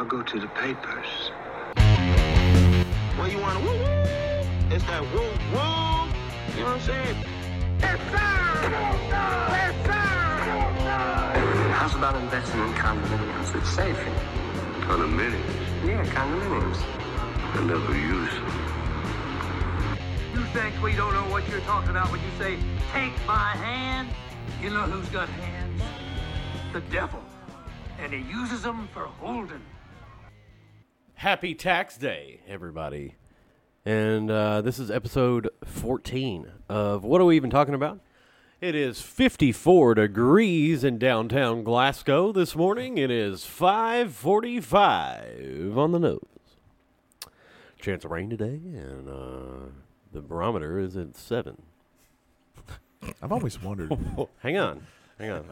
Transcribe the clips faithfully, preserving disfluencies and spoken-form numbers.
I'll go to the papers. Well, you want to woo woo? It's that woo woo. You know what I'm saying? Yes, sir! Yes, sir! How's about investing in condominiums? It's safe. Condominiums? Yeah, condominiums. I never use them. You think we don't know what you're talking about when you say, take my hand? You know who's got hands? The devil. And he uses them for holding. Happy Tax Day, everybody. And uh, this is episode fourteen of What Are We Even Talking About? It is fifty-four degrees in downtown Glasgow this morning. It is five forty-five on the nose. Chance of rain today, and uh, the barometer is at seven. I've always wondered. Hang on. Hang on.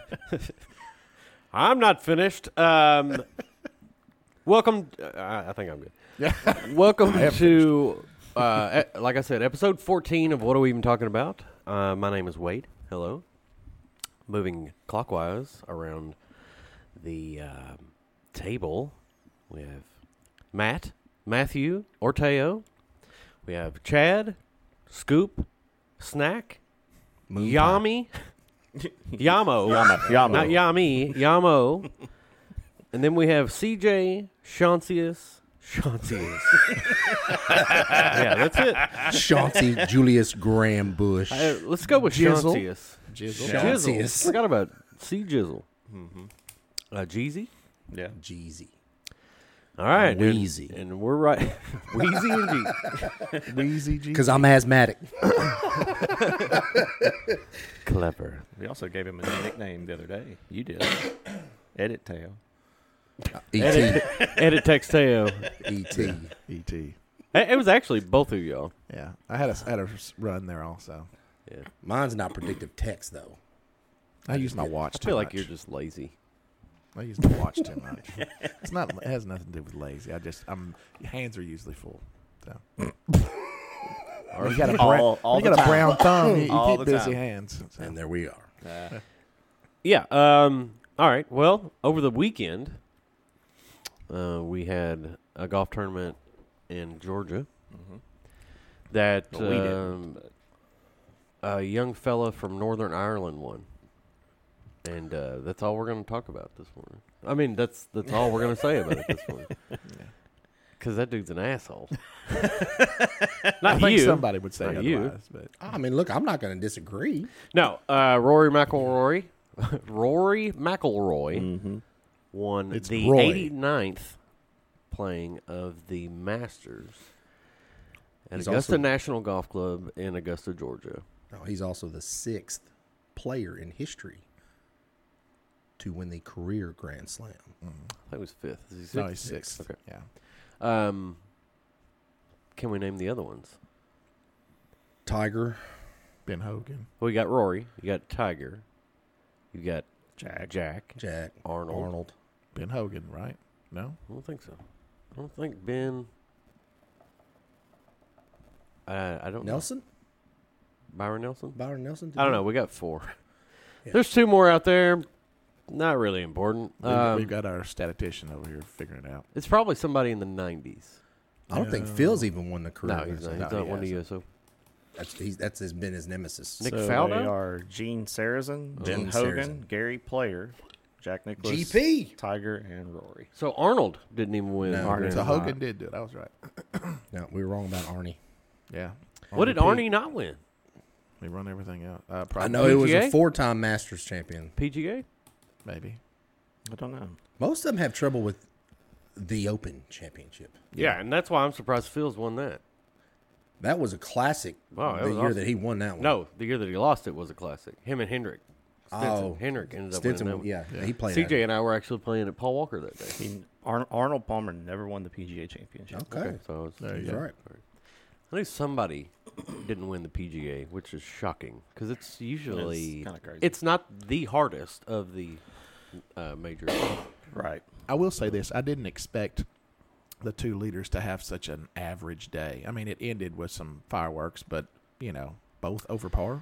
I'm not finished. Um, welcome. Uh, I think I'm good. Yeah. Welcome to, uh, e- like I said, episode fourteen of What Are We Even Talking About? Uh, my name is Wade. Hello. Moving clockwise around the uh, table, we have Matt, Matthew, Orteo. We have Chad, Scoop, Snack, Yami, Yamo, Yama, Yamo. not Yami, Yamo. And then we have C J, Chauncius, Chauncius. Yeah, that's it. Chauncey Julius Graham Bush. Uh, let's go with Jizzle. Chauncius. Jizzle. Jizzle. Chauncius. Forgot about C Jizzle. Uh, Jeezy. Yeah. Jeezy. All right, dude. Wheezy. And we're right. Wheezy and Jeezy. Wheezy G. Because I'm asthmatic. Clever. We also gave him a nickname the other day. You did. Edit Tail. E T. Edit, edit Texteo. E T. E T. It it was actually both of y'all. Yeah, I had a had a run there also. Yeah. Mine's not predictive text, though. I use my watch. I too feel like much. you're just lazy. I use my watch too much. It's not. It has nothing to do with lazy. I just. I'm. Hands are usually full. So. When you got a brown, All- all when the you got a time. brown thumb. You, you All keep the busy time. hands. So. And there we are. Yeah. Um. All right. Well, over the weekend, uh, we had a golf tournament in Georgia that Well, we didn't, um, a young fella from Northern Ireland won, and uh, that's all we're going to talk about this morning. I mean, that's that's all we're going to say about it this morning. Because that dude's an asshole. Not I think you. somebody would say Not otherwise, you. but I mean, look, I'm not going to disagree. No, uh, Rory McIlroy, Rory McIlroy won It's the Roy. eighty-ninth playing of the Masters at He's Augusta also- National Golf Club in Augusta, Georgia. No, he's also the sixth player in history to win the career Grand Slam. I think it was fifth. Is he sixth? no, he's sixth. Okay. Yeah. Um, can we name the other ones? Tiger. Ben Hogan. Well, you got Rory. You got Tiger. You got Jack. Jack. Jack. Arnold. Arnold. Ben Hogan, right? No. I don't think so. I don't think Ben. Uh, I don't Nelson? know. Byron Nelson? Byron Nelson? I don't know. We got four. Yeah. There's two more out there. Not really important. We've, Um, we've got our statistician over here figuring it out. it's probably somebody in the nineties. I don't think Phil's even won the career No, Grand he's not. Slam. He's No, not he one of the U hasn't. S O. That's, he's, that's his, been his nemesis. Nick so Faldo? they are Gene Sarazen, Ben Gene Hogan, Sarazen. Gary Player, Jack Nicklaus, G P. Tiger, and Rory. So Arnold didn't even win. No, Grand So Slam. Hogan did do it. I was right. No, we were wrong about Arnie. Yeah. What did P. Arnie not win? We run everything out. Uh, I probably, know he was P G A? a four-time Masters champion. P G A? maybe. I don't know. Most of them have trouble with the Open Championship. Yeah, and that's why I'm surprised Phil's won that. That was a classic. Wow, that the was year awesome. that he won that one. No, the year that he lost it was a classic. Him and Hendrick. Stinson. Oh, Hendrick ended up Stinson, winning that one. yeah, he played. C J that. and I were actually playing at Paul Walker that day. He, Ar- Arnold Palmer never won the P G A Championship. Okay, So I was, There you that's go. right. I think somebody didn't win the P G A, which is shocking because it's usually It's kinda crazy. it's not the hardest of the uh, majors. Right. I will say this: I didn't expect the two leaders to have such an average day. I mean, it ended with some fireworks, but you know, both over par.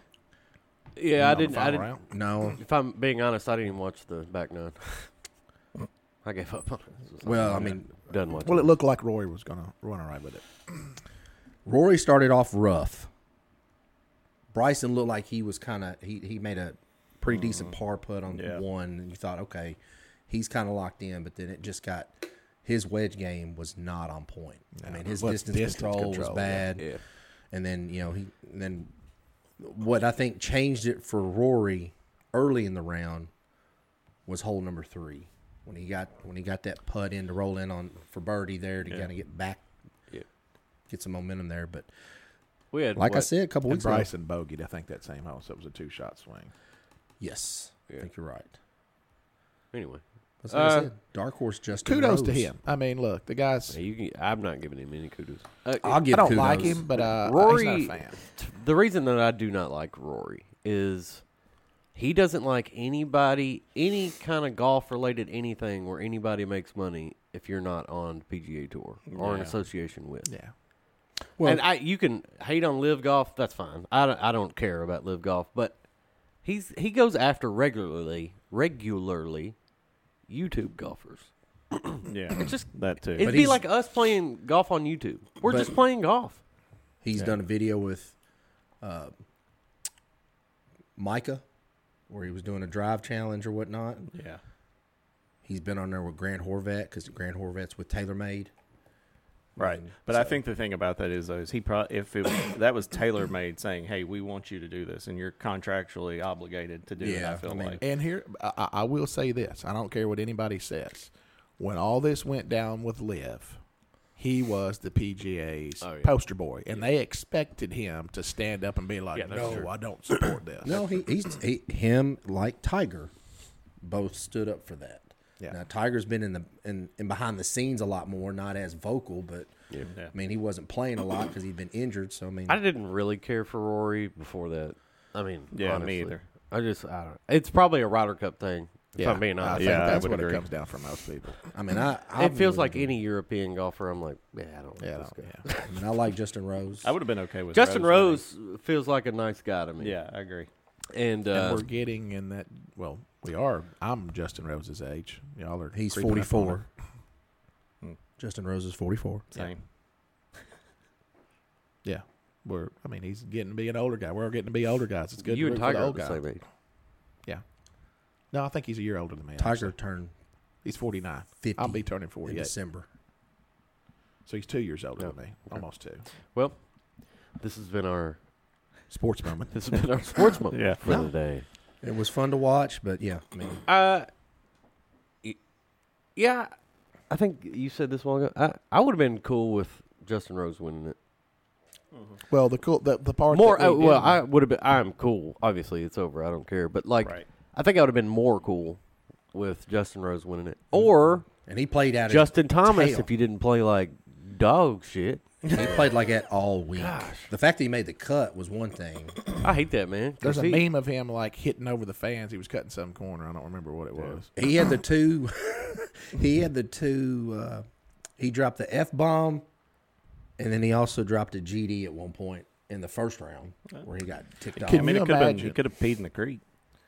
Yeah, I on the didn't. I final didn't. round. No, If I'm being honest, I didn't even watch the back nine. I gave up on it. This was Well, I something mean, I've done once. Well, it looked like Rory was going to run all right with it. Rory started off rough. Bryson looked like he was kind of he he made a pretty decent par putt on Yeah. one, and you thought, okay, he's kind of locked in. But then it just got his wedge game was not on point. I mean, his Well, distance, distance control, was control, bad. yeah. And then you know he and then what I think changed it for Rory early in the round was hole number three when he got when he got that putt in to roll in on for birdie there to Yeah. kind of get back, Yeah. get some momentum there. But We had like I what, said a couple And weeks ago, Bryson bogeyed, I think, that same hole, so it was a two-shot swing. yes, Yeah. I think you're right. Anyway, That's what I Uh, said. Dark horse Justin Kudos to Rose. him. I mean, look, the guy's. yeah, you can, I'm not giving him any kudos. Uh, I'll give I don't kudos. like him, but uh, Rory- he's not a fan. The reason that I do not like Rory is he doesn't like anybody, any kind of golf related anything where anybody makes money if you're not on P G A Tour or in Yeah. association with. Yeah. Well, and I, you can hate on Live Golf. That's fine. I don't, I don't care about Live Golf, but he's he goes after regularly, regularly YouTube golfers. Yeah, It's just that too. It'd But be he's- like us playing golf on YouTube. We're But- just playing golf. he's done a video with uh, Micah where he was doing a drive challenge or whatnot. yeah, He's been on there with Grant Horvat because Grant Horvat's with TaylorMade. right. And But I so- think the thing about that is, though, is he probably if it, that was tailor made, saying, "Hey, we want you to do this," and you're contractually obligated to do it. Yeah, I feel I mean- like. And here, I, I I will say this. I don't care what anybody says. When all this went down with Liv, he was the P G A's Oh, yeah. poster boy, and they expected him to stand up and be like, Yeah, that's "No, true. I don't support this." No, he, he's he, him like Tiger, both stood up for that. Yeah. Now Tiger's been in the in, in behind the scenes a lot more, not as vocal, but Yeah. I mean he wasn't playing a lot because he'd been injured. So I mean, I didn't really care for Rory before that. I mean, Yeah, me honestly. either. I just, I don't. It's probably a Ryder Cup thing. If Yeah, I'm being I honest, think Yeah, I that's would what agree. it comes down for most people. I mean I, I it feels really like do. any European golfer. I'm like, yeah, I don't. Yeah, Yeah, I this don't- guy. yeah. I mean I like Justin Rose. I would have been okay with Justin Rose. Rose feels like a nice guy to me. Yeah, I agree. and, uh, and we're getting in that. Well, we are. I'm Justin Rose's age. Y'all are. He's creeping up on forty-four. Hmm. Justin Rose is forty-four. Same. Yeah, we're. I mean, he's getting to be an older guy. We're all getting to be older guys. It's good. you to and root for Tiger the are old the guy. same age. Yeah. No, I think he's a year older than me. Tiger actually. turned He's forty-nine. fifty. I'll be turning in forty-eight. December. So he's two years older Yeah. than me, almost two. Well, this has been our Sports moment. this has been our sports moment Yeah. for the day. It was fun to watch, but yeah, I mean Uh, y- yeah, I think you said this long ago. I, I would have been cool with Justin Rose winning it. Well, the cool the, the part More, that uh, we well, didn't- I would have been. I'm cool. Obviously, it's over. I don't care. But like, Right. I think I would have been more cool with Justin Rose winning it, or and he played out Justin Thomas tail. if you didn't play like dog shit. he played like that all week. The fact that he made the cut was one thing. I hate that, man. 'cause There's a he- meme of him like hitting over the fans. He was cutting some corner. I don't remember what it was. He had the two. he had the two. Uh, he dropped the F bomb, and then he also dropped a G D at one point in the first round where he got ticked off. Can I mean, you it could have been. imagine? He could have peed in the creek.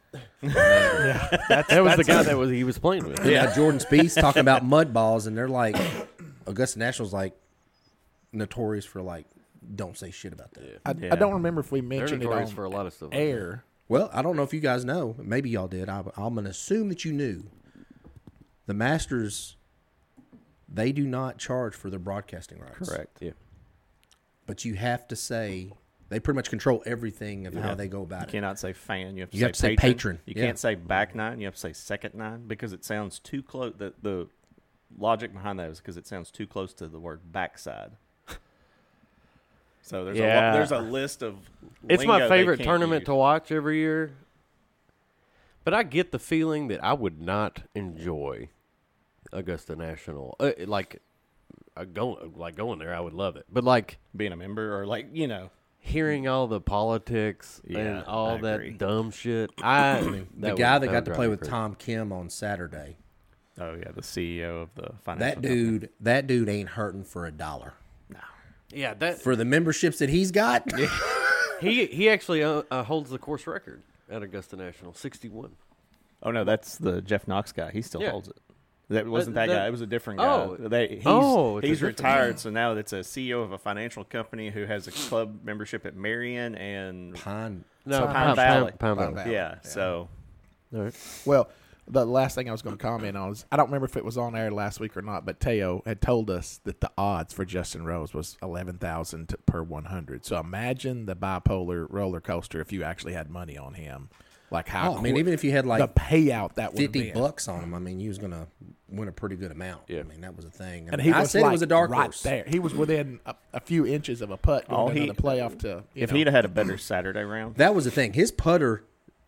That was the guy that was he was playing with. Yeah, Jordan Spieth's talking about mud balls, and they're like, Augusta National's like notorious for like, don't say shit about that. I, Yeah. I don't remember if we They're mentioned it notorious on for a lot of stuff. like that. air. Well, I don't know if you guys know. Maybe y'all did. I, I'm going to assume that you knew. The Masters, they do not charge for their broadcasting rights. Correct. Yeah. But you have to say they pretty much control everything of how Yeah. they go about You it. cannot say fan. You have to, You say, have to say patron. patron, You yeah. can't say back nine. You have to say second nine because it sounds too close. The, the logic behind that is because it sounds too close to the word backside. So there's Yeah. a lo- there's a list of. It's my lingo they favorite can't tournament use. to watch every year. But I get the feeling that I would not enjoy Augusta National. Uh, like, uh, go, like going there, I would love it. But like being a member or like you know. hearing all the politics Yeah, and all I that agree. dumb shit, I The that guy would- that would got to drive play me with crazy. Tom Kim on Saturday, Oh yeah, the C E O of the financial. that company. dude, that dude ain't hurting for a dollar. Yeah, that For the memberships that he's got, he he actually uh, uh, holds the course record at Augusta National, sixty-one. Oh no, that's the Jeff Knox guy. He still Yeah. holds it. That wasn't Uh, that, that- guy. It was a different guy. Oh. They, he's Oh, it's a he's different retired, so now it's a C E O of a financial company who has a club membership at Marion and Pine. No, Pine Pine, Valley. Pine, Pine Pine Valley. Valley. yeah, So All right. Well, the last thing I was going to comment on is I don't remember if it was on air last week or not, but Teo had told us that the odds for Justin Rose was eleven thousand per one hundred. So imagine the bipolar roller coaster if you actually had money on him. Like how Oh, I mean, quick- even if you had the like payout that would fifty have been. bucks on him, I mean, you was gonna win a pretty good amount. Yeah. I mean, that was a thing. I, And mean, he I was said like it was a dark right horse. there. He was within a, a few inches of a putt All going he- into the playoff to. You if know, he'd have had a better Saturday round, That was the thing. His putter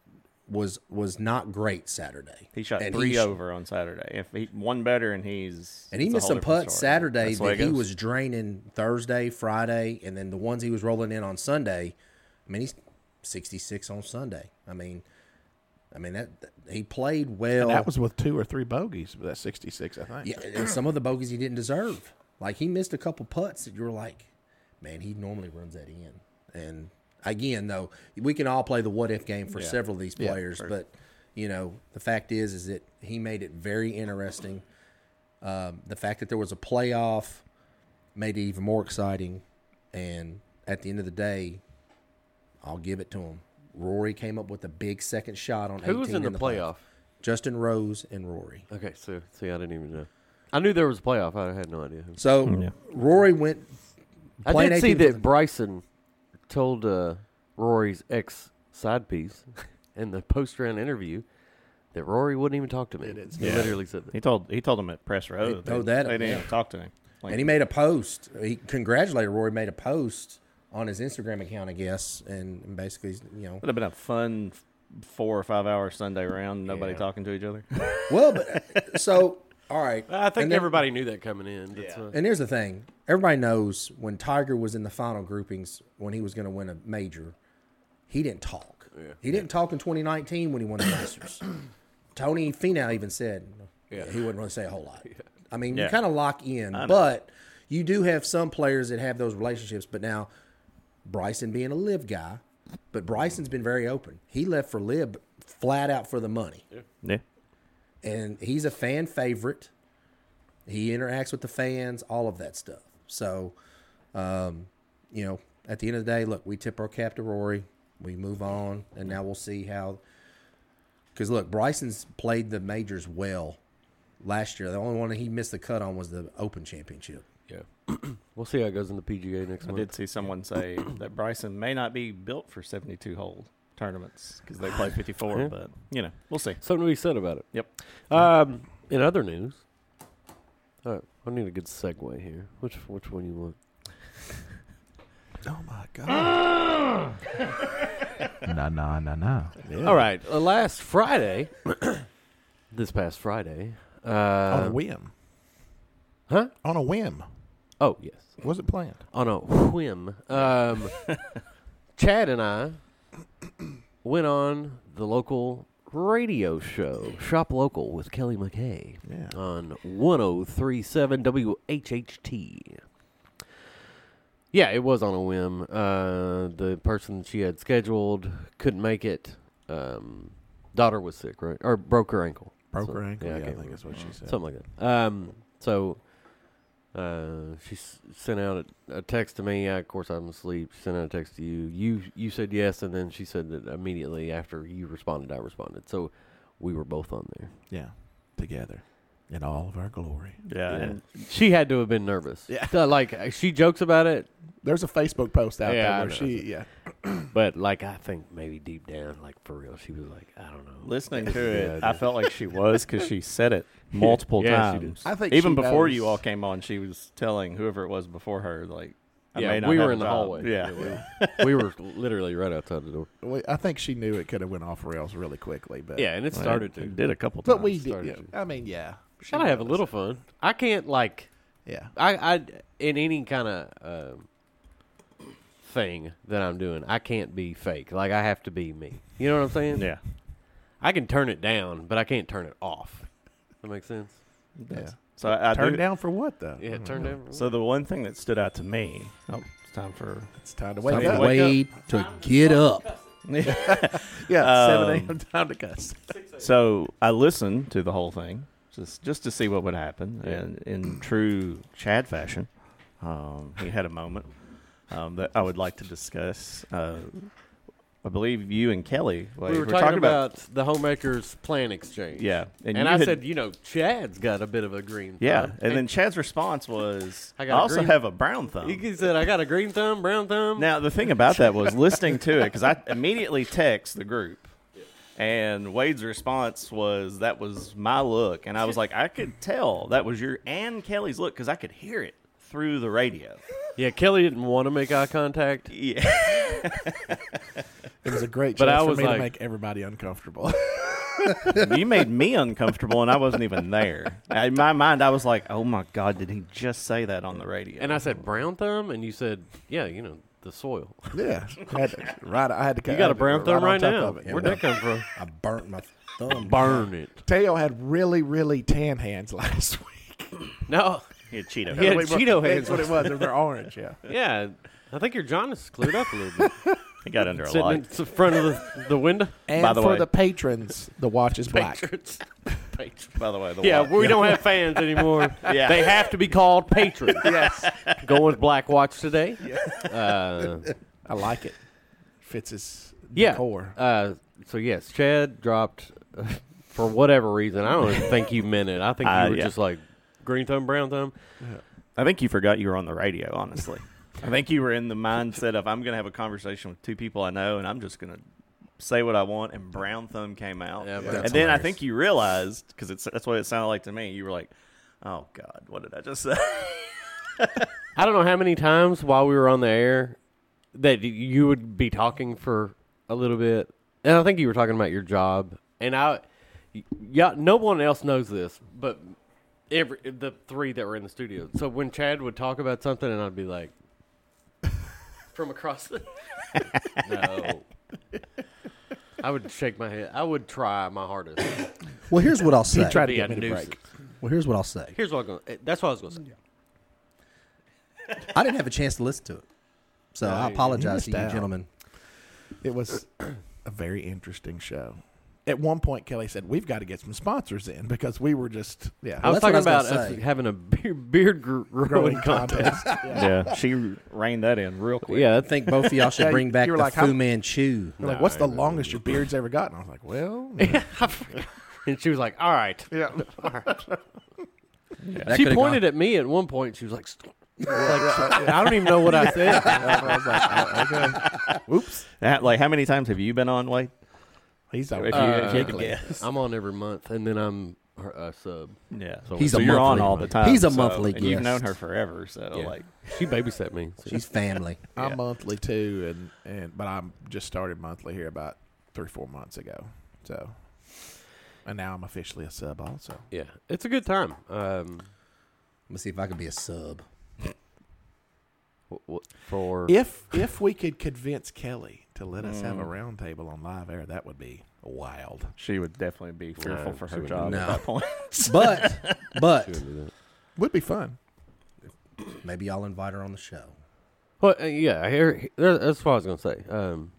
was was not great Saturday. he shot And three sh- over on Saturday. If he one better, and he's And he it's a missed whole some different putts story. Saturday That's the way that it he goes. was draining Thursday, Friday, and then the ones he was rolling in on Sunday. I mean, he's sixty-six on Sunday. I mean, I mean that he played well. and that was with two or three bogeys. But that's sixty-six, I think. Yeah, and some of the bogeys he didn't deserve. Like he missed a couple putts that you were like, man, he normally runs that in. And again, though, we can all play the what if game for several of these Yeah, players, true. but you know, the fact is, is that he made it very interesting. Um, the fact that there was a playoff made it even more exciting. And at the end of the day, I'll give it to him. Rory came up with a big second shot on Who was eighteen in the playoff? Justin Rose and Rory. Okay, so see, I didn't even know. I knew there was a playoff. I had no idea. Who. So Yeah. Rory went. I playing did see eighteen for that Bryson told uh, Rory's ex side piece in the post round interview that Rory wouldn't even talk to me. is. He Yeah. literally said that. He told he told him at press row. He that told they, that, they didn't yeah. even talk to him. Like, And he made a post. He congratulated Rory. Made a post on his Instagram account, I guess, and, and basically, you know, would have been a fun f- four or five hour Sunday round. Nobody Yeah. talking to each other. well, but so all right. I think And then- everybody knew that coming in. That's uh, And here's the thing: everybody knows when Tiger was in the final groupings when he was going to win a major, he didn't talk. He didn't talk in twenty nineteen when he won the Masters. Tony Finau even said Yeah. he wouldn't really say a whole lot. I mean, you Yeah. kind of lock in, know. but you do have some players that have those relationships. But now, Bryson being a live guy, but Bryson's been very open. He left for live flat out for the money. yeah. And he's a fan favorite. He interacts with the fans, all of that stuff. So, um, you know, at the end of the day, look, we tip our cap to Rory. We move on, and now we'll see how. Because, look, Bryson's played the majors well last year. The only one that he missed the cut on was the Open Championship. yeah. We'll see how it goes in the P G A next I month. did see someone say that Bryson may not be built for seventy-two hole tournaments because they play fifty-four. Yeah. But you know, we'll see. Something to be said about it. Yep. Um, in other news, all right, I need a good segue here. Which which one you want? Oh my god. nah, nah, nah, nah. Yeah. All right, uh, last Friday, this past Friday, uh, On a whim. huh? On a whim. Oh yes, Was it planned? on a whim. Um, Chad and I went on the local radio show, Shop Local with Kelly McKay, Yeah. on one oh three point seven W H H T. Yeah, it was on a whim. Uh, the person she had scheduled couldn't make it. Um, daughter was sick, right? Or broke her ankle. Broke So- her ankle. Yeah, Yeah, I I, can't think remember. that's what she said. Something like that. Um, so uh, she s- sent out a, a text to me. I, of course, I'm asleep. She sent out a text to you. You you said yes, and then she said that immediately after you responded, I responded. So we were both on there. Yeah. Together. In all of our glory. Yeah. And She had to have been nervous. Yeah. So, like, uh, she jokes about it, There's a Facebook post out Yeah, there I where know. she, yeah. but, like, I think maybe deep down, like, for real, she was like, I don't know. listening to Yeah, it, I felt like she was because she said it multiple Yeah, she did. times. I think even she before knows. you all came on, she was telling whoever it was before her, like, I Yeah, may not we have were a in the job. hallway. Yeah. we, we were literally right outside the door. We, I think she knew it could have went off rails really quickly. But Yeah, and it Well, started it to. did a couple times. But we did. started Yeah. to. I mean, yeah. She Gotta have a knows. little fun. I can't, like, Yeah. I, I in any kind of um, thing that I'm doing, I can't be fake. Like, I have to be me. You know what I'm saying? Yeah. I can turn it down, but I can't turn it off. That makes sense? Yeah. So I, I Turn do, down for what, though? Yeah, turn down. So the one thing that stood out to me. Oh, it's time for. It's time to Time wake for up. Wade to get up. Yeah, Um, seven a.m. time to cuss. So I listened to the whole thing, just just to see what would happen. And in true Chad fashion, um, he had a moment um, that I would like to discuss. Uh, I believe you and Kelly. We were, talking, about, the Homemakers plan exchange. Yeah, and, you I had- said, you know, Chad's got a bit of a green. Yeah, thumb. and then Chad's response was, I "I, got a also green- have a brown thumb." he said, "I got a green thumb, brown thumb." Now the thing about that was listening to it because I immediately text the group, and Wade's response was, "That was my look," and I was like, "I could tell that was your and Kelly's look because I could hear it through the radio." Yeah, Kelly didn't want to make eye contact. Yeah, It was a great But chance I for was me like- to make everybody uncomfortable. you made me uncomfortable, and I wasn't even there. In my mind, I was like, "Oh my god, did he just say that on the radio?" And I said, brown thumb? And you said, yeah, you know, the soil. yeah, I had to, right. I had to. You got a brown thumb right, now. Of it. Where'd that come from? I burnt my thumb. Burn it. Teo had really, really tan hands last week. No. he had Cheeto. He had Wait, Cheeto That's hands. what it was. They're orange. Yeah. Yeah. I think your jaundice cleared up a little bit. He got under a Sitting in light. the front of the, the window. And By the for way- the patrons, the watch is black. Patrons. Patrons. By the way, the Yeah, light. we don't have fans anymore. Yeah. They have to be called patrons. Yes. Going with Black Watch today. Uh, I like it. Fits his yeah. decor. Uh, so, yes, Chad dropped, uh, for whatever reason. I don't even think you meant it. I think you Uh, were yeah. just like, green thumb, brown thumb. I think you forgot you were on the radio, honestly. I think you were in the mindset of, I'm going to have a conversation with two people I know, and I'm just going to say what I want, and brown thumb came out. Yeah, and brown then I think you realized, because that's what it sounded like to me, you were like, oh, God, what did I just say? I don't know how many times while we were on the air that you would be talking for a little bit, and I think you were talking about your job. And I, yeah, no one else knows this, but every the three that were in the studio. So when Chad would talk about something, and I'd be like, from across the, no, I would shake my head. I would try my hardest. Well, here's what I'll say. He tried to Be get a me to nuisance. break. Well, here's what I'll say. Here's what I'm going. That's what I was going to say. I didn't have a chance to listen to it, so No, I you apologize to missed you, out. gentlemen. It was a very interesting show. At one point, Kelly said, "We've got to get some sponsors in because we were just yeah." I was that's what talking I was about gonna us say. having a beard, beard gr- growing growing contest. contest. yeah. Yeah, she reined that in real quick. Yeah, I think both of y'all should Yeah, bring back you the were like, how- Fu Manchu. They're like, "What's the longest your beard's ever gotten?" I was like, "Well, and she was like, "All right." yeah." That She could've pointed gone- at me at one point. She was like, "Stop." Like, I don't even know what I said. I was like, "Oh, "Okay, whoops." That- like, how many times have you been on, Wade? He's a If you, if Uh, you could guess. I'm on every month, and then I'm her- a sub. Yeah. So He's so a you're on monthly- all the time. he's a so- monthly and You've known guest. her forever, so, Yeah. like, She babysat me. so- She's family. I'm Yeah. monthly too, and, and but I'm just started monthly here about three four months ago. So, and now I'm officially a sub also. yeah, it's a good time. Um, Let me see if I can be a sub. w- w- for If if we could convince Kelly to let us Mm. have a round table on live air, that would be wild. she would definitely be fearful No, for she her wouldn't. job No. at that point. But but She wouldn't do that. Would be fun. maybe I'll invite her on the show. Well, uh, yeah, here, here- that's what I was going to say. Um,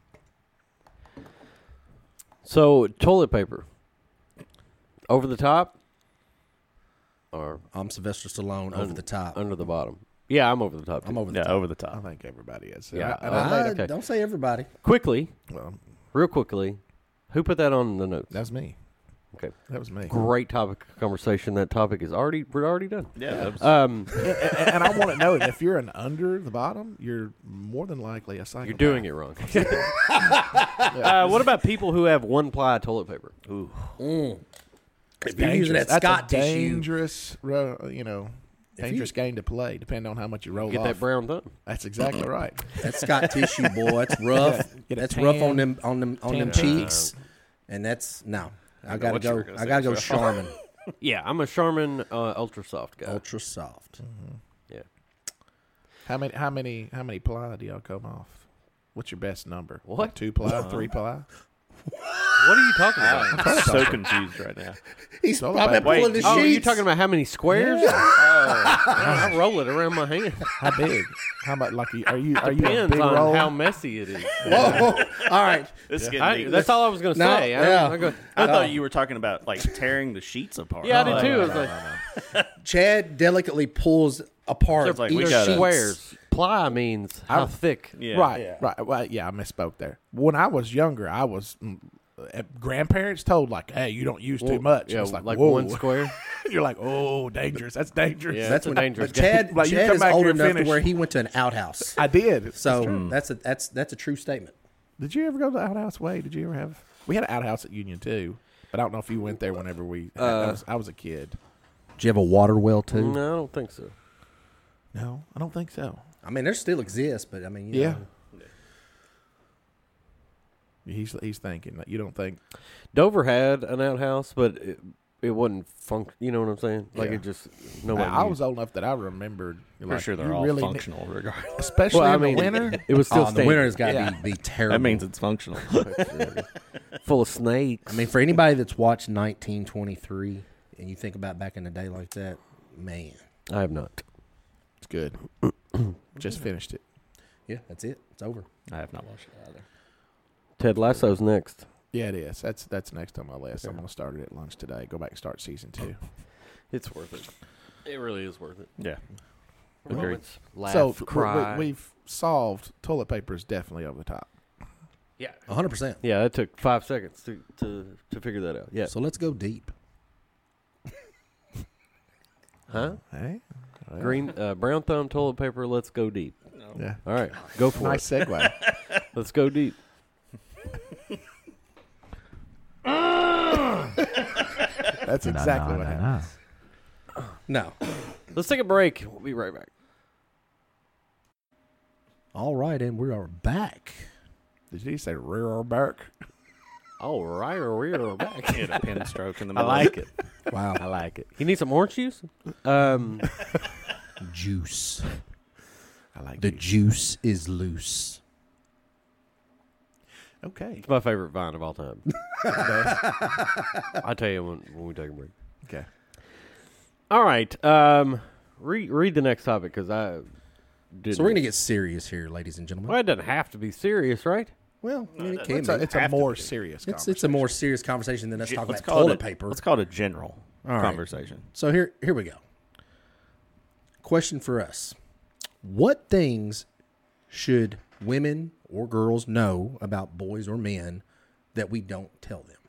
so toilet paper, over the top, or I'm Sylvester Stallone over un- the top. under the bottom. Yeah, I'm over the top. I'm too. over the Yeah, top. over the I top. think everybody is. Yeah, And I, and I Uh, made okay. Don't say everybody. Quickly, a, well, real quickly, who put that on the notes? that was me. Okay. That was me. Great topic of conversation. That topic is already we're already done. Yeah. that was- Um, and, and- and I want to know that if you're an under the bottom, you're more than likely a psychopath. you're doing it wrong. uh, what about people who have one ply toilet paper? Ooh. If you're using that That's Scott a tissue, dangerous, ro- you know, If dangerous you- game to play, depending on how much you roll Get off. that brown thumb. That's exactly right. that Scott tissue, boy, it's rough. Get a That's tan- rough on them on them on them tan cheeks, and that's no. I know gotta what you go. were gonna I say, gotta go. so. Charmin, Yeah, I'm a Charmin uh, Ultra Soft guy. ultra soft. Yeah. How many? How many? How many ply do y'all come off? What's your best number? What? Like two ply, three ply? What are you talking about? I'm so confused right now. He's So probably bad. pulling Wait, the sheets. Oh, are you talking about how many squares? Yeah. I I roll it around my hand. How big? How much? Like, are you are you a Depends big on roll? how messy it is. Whoa. All right. This is getting I, deep. that's all I was going to No, say. I, yeah. I go, I thought you were talking about like tearing the sheets apart. yeah, I did Like, too. It was like, Chad delicately pulls apart It's like each we they're gotta- sheets. squares. Ply means how I- thick. Yeah. Right, Yeah. right. Well, yeah, I misspoke there. When I was younger, I was mm, uh, grandparents told like, "Hey, you don't use too much." Yeah, It's like, like, like whoa. one square. You're like, "Oh, dangerous. That's dangerous." Yeah, That's a when dangerous But game. Chad, Like, you Chad come is back old here and enough to finish. where he went to an outhouse. I did. So that's a that's that's a true statement. Did you ever go to the outhouse? Way? Did you ever have? We had an outhouse at Union too, but I don't know if you went there whenever we. Uh, that was, I was a kid. Did you have a water well too? No, I don't think so. No, I don't think so. I mean, there still exists, but I mean, you Yeah. know, He's he's thinking that you don't think. Dover had an outhouse, but it, it wasn't func. You know what I'm saying? Like Yeah. it just nobody. I, I used. was old enough that I remembered. Pretty Like, sure they're you all really ne- functional regardless. especially Well, I in mean, the winter. It was still oh, the winter has got to Yeah. be, be terrible. That means it's functional. full of snakes. I mean, for anybody that's watched nineteen twenty-three and you think about back in the day like that, man, I have not. It's good. Just finished it. yeah, that's it. It's over. I have not watched it either. Ted Lasso's next. Yeah, it is. That's that's next on my list. I'm gonna start it at lunch today. Go back and start season two. It's worth it. It really is worth it. Yeah. The Agreed. moments, laugh, so w- cry. we, we've solved toilet paper is definitely over the top. yeah, one hundred percent. yeah. It took five seconds to to, to figure that out. Yeah. So let's go deep. Huh? Hey, Well, Green, uh, brown thumb toilet paper. Let's go deep. Yeah, All right, go for nice it. segue. Let's go deep. That's exactly what happened. No. Let's take a break. We'll be right back. All right, and we are back. Did you say rear back? All right, or we're back. Hit a pin stroke in the I middle. like it. Wow. I like it. You need some orange juice? Um, Juice. I like The it. juice is loose. Okay. it's my favorite vine of all time. I'll tell you when, when we take a break. Okay. All right. Um, read read the next topic because I didn't. So we're going to get serious here, ladies and gentlemen. Well, it doesn't have to be serious, right? Well, I mean, it can It's be. a, it's a have to more be. serious. It's, it's a more serious conversation than us Ge- talking let's about call toilet it a, paper. Let's call it a general All right. conversation. So here, here we go. Question for us: what things should women or girls know about boys or men that we don't tell them?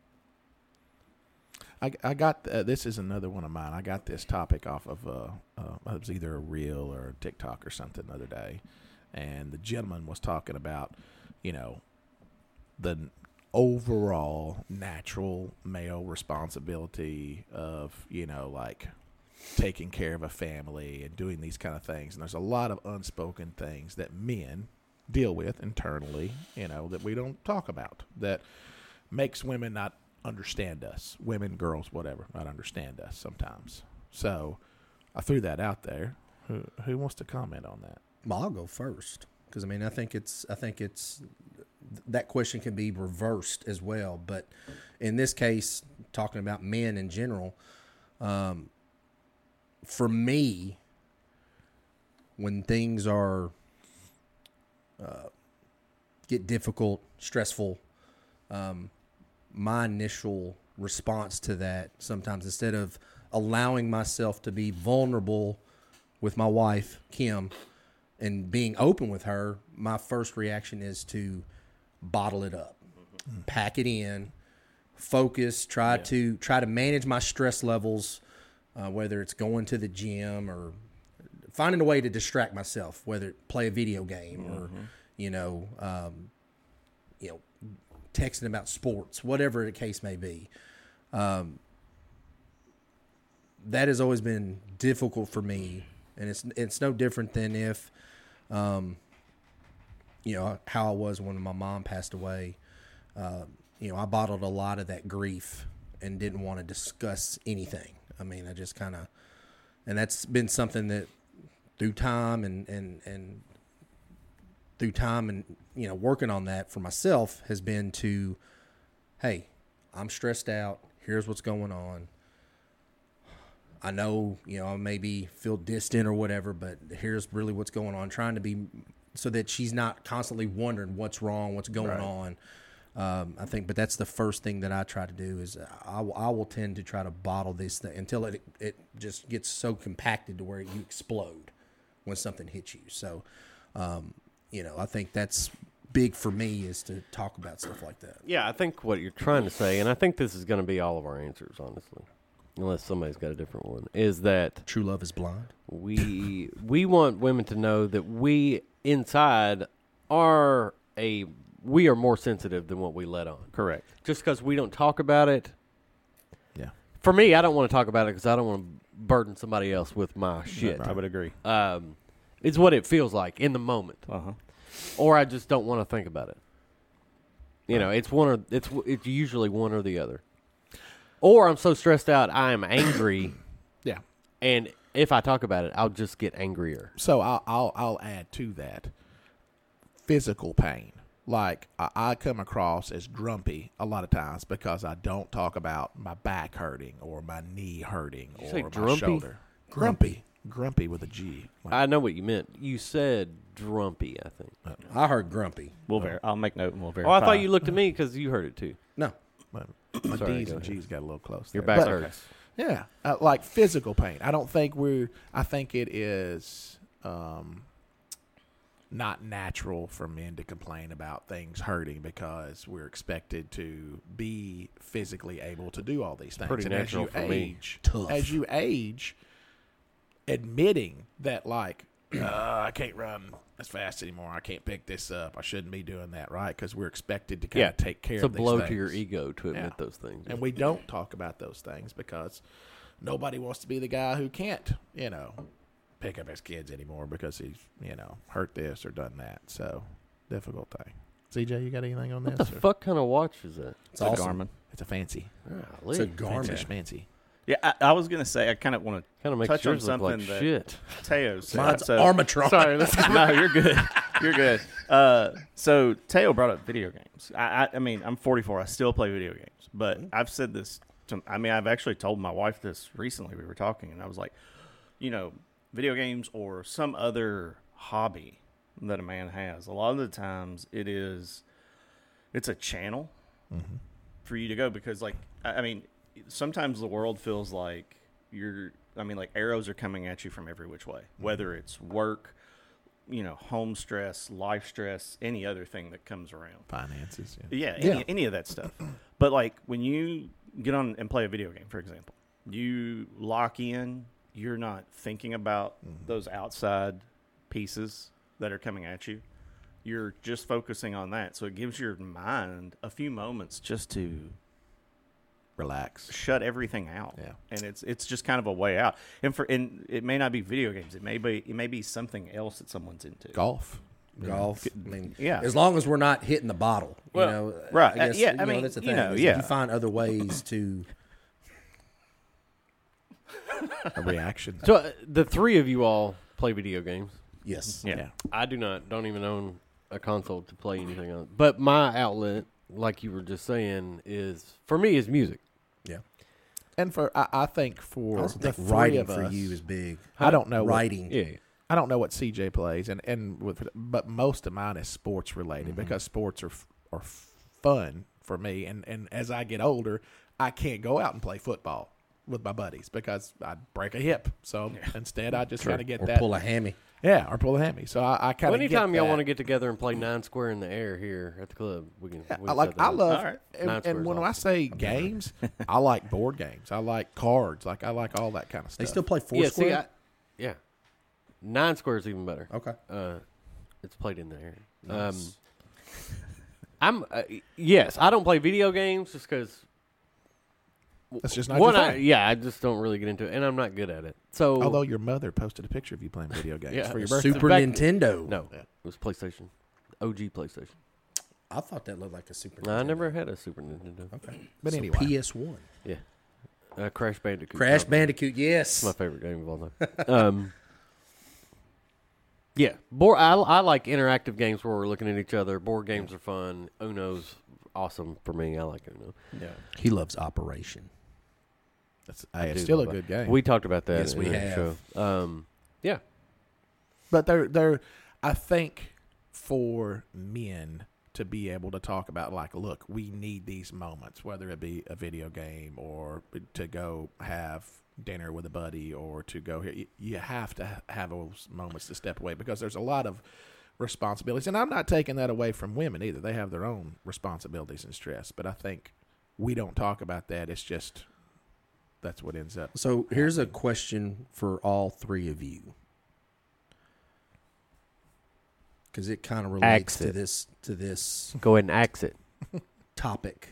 I, I got uh, this is another one of mine. I got this topic off of uh, uh, it was either a reel or a TikTok or something the other day, and the gentleman was talking about, you know, the overall natural male responsibility of, you know, like taking care of a family and doing these kind of things. And there's a lot of unspoken things that men deal with internally, you know, that we don't talk about, that makes women not understand us, women, girls, whatever, not understand us sometimes. So I threw that out there. Who who wants to comment on that? Well, I'll go first because I mean, I think it's, I think it's that question can be reversed as well. But in this case, talking about men in general, um, for me, when things are uh, get difficult, stressful, um, my initial response to that sometimes, instead of allowing myself to be vulnerable with my wife, Kim, and being open with her, my first reaction is to bottle it up, mm-hmm. pack it in, focus, try yeah. to try to manage my stress levels, uh, whether it's going to the gym or finding a way to distract myself, whether play a video game mm-hmm. or, you know, um, you know, texting about sports, whatever the case may be. Um, that has always been difficult for me, and it's it's no different than if, um, you know, how I was when my mom passed away. Uh, you know, I bottled a lot of that grief and didn't want to discuss anything. I mean, I just kind of, and that's been something that through time and, and, and through time and, you know, working on that for myself has been to hey, I'm stressed out. Here's what's going on. I know, you know, I maybe feel distant or whatever, but here's really what's going on. Trying to be so that she's not constantly wondering what's wrong, what's going Right. on. Um, I think, but that's the first thing that I try to do is I, will- I will tend to try to bottle this thing until it it just gets so compacted to where you explode when something hits you. So, um, you know, I think that's big for me is to talk about stuff like that. Yeah, I think what you're trying to say, and I think this is going to be all of our answers, honestly, unless somebody's got a different one, is that True love is blind. we we want women to know that we inside are a we are more sensitive than what we let on. Correct. Just because we don't talk about it. Yeah. For me, I don't want to talk about it because I don't want to burden somebody else with my shit. I would agree. Um, it's what it feels like in the moment, Uh huh. or I just don't want to think about it. You know, it's one or it's it's usually one or the other. Or I'm so stressed out, I am angry, Yeah. and if I talk about it, I'll just get angrier. So I'll I'll, I'll add to that physical pain. Like I, I come across as grumpy a lot of times because I don't talk about my back hurting or my knee hurting you or say my drumpy? shoulder. Grumpy, grumpy with a G. Like, I know what you meant. You said drumpy, I think. I heard grumpy. We'll ver- I'll make note and we'll verify. Oh, I thought you looked at me because you heard it too. No. my my Sorry, D's go and ahead. G's got a little close. Your there. back But- hurts. Yeah, uh, like physical pain. I don't think we're. I think it is um, not natural for men to complain about things hurting because we're expected to be physically able to do all these things. Pretty and natural as you for me. age, Tough. as you age, admitting that like uh, I can't run as fast anymore. I can't pick this up. I shouldn't be doing that, right? Because we're expected to kind Yeah, of take care it's a of these blow things. to your ego to admit Yeah. those things. And we don't talk about those things because nobody wants to be the guy who can't, you know, pick up his kids anymore because he's, you know, hurt this or done that. So, difficult thing. C J, you got anything on What this? the or- fuck kind of watch is that? It's It's a awesome. Garmin. It's a fancy. It's a Fancy Garmin. schmancy. Yeah, I, I was gonna say I kind of want Kind of to makes touch on yours look something like that shit. Teo said. Mine's So- Armatron. Sorry, let's no, you're good. You're good. Uh, so Teo brought up video games. I, I, I mean, I'm forty-four. I still play video games, but I've said this. To, I mean, I've actually told my wife this recently. We were talking, and I was like, you know, video games or some other hobby that a man has. A lot of the times, it is, it's a channel for you to go because, like, I, I mean, sometimes the world feels like you're. I mean, like arrows are coming at you from every which way, whether it's work, you know, home stress, life stress, any other thing that comes around. Finances. Yeah. Yeah, any, Yeah. any of that stuff. But like when you get on and play a video game, for example, you lock in, you're not thinking about those outside pieces that are coming at you. You're just focusing on that. So it gives your mind a few moments just to Relax. shut everything out. Yeah. And it's it's just kind of a way out. And for and it may not be video games. It may be it may be something else that someone's into. Golf. Golf. I mean, Yeah. As long as we're not hitting the bottle, Well, you know. right, I uh, guess, yeah, you I know, mean, that's the you thing. know, is if yeah. you find other ways to. A reaction. So uh, the three of you all play video games. Yes. Yeah. yeah. I do not. Don't even own a console to play anything on. But my outlet, like you were just saying, is for me is music. Yeah. And for I, I think I for also the think three writing of for us, you is big. I don't know what- Writing. Yeah. I don't know what C J plays, and, and with but most of mine is sports related because sports are f- are fun for me. And, and as I get older, I can't go out and play football with my buddies because I'd break a hip. So instead, I just kind of get Or that. pull a hammy. Yeah, or pull a hammy. So I, I kind Well, of anytime y'all want to to get together and play nine square in the air here at the club, we can. we I can like set that I up. love All right. and, Nine and squares when I awesome. say games, I like board games. I like cards. Like I like all that kind of stuff. They still play four Yeah, see, square? I, yeah, nine square is even better. Okay. Uh, it's played in the air. Um, I'm uh, yes, I don't play video games just because. That's just not One, your I, thing. yeah, I just don't really get into it, and I'm not good at it. So, Although your mother posted a picture of you playing video games Yeah. for your birthday. Super Back- Nintendo. no, it was PlayStation, O G PlayStation. I thought that looked like a Super No, I Nintendo. never had a Super Nintendo. Okay. But So anyway. P S one. Yeah, uh, Crash Bandicoot. Crash probably. Bandicoot, yes. My favorite game of all time. um, yeah, board. I, I like interactive games where we're looking at each other. Board games are fun. Uno's awesome for me. I like it. You know? Yeah. He loves Operation. That's, I hey, it's do still a love good that. game. We talked about that. Yes, in we the have. Show. Um, yeah. But they're they're I think for men to be able to talk about, like, look, we need these moments, whether it be a video game or to go have dinner with a buddy or to go here. You, you have to ha- have those moments to step away, because there's a lot of responsibilities. And I'm not taking that away from women either. They have their own responsibilities and stress. But I think we don't talk about that. It's just that's what ends up. So here's a question for all three of you, because it kind of relates Axe to it. this to this Go ahead and axe it. topic.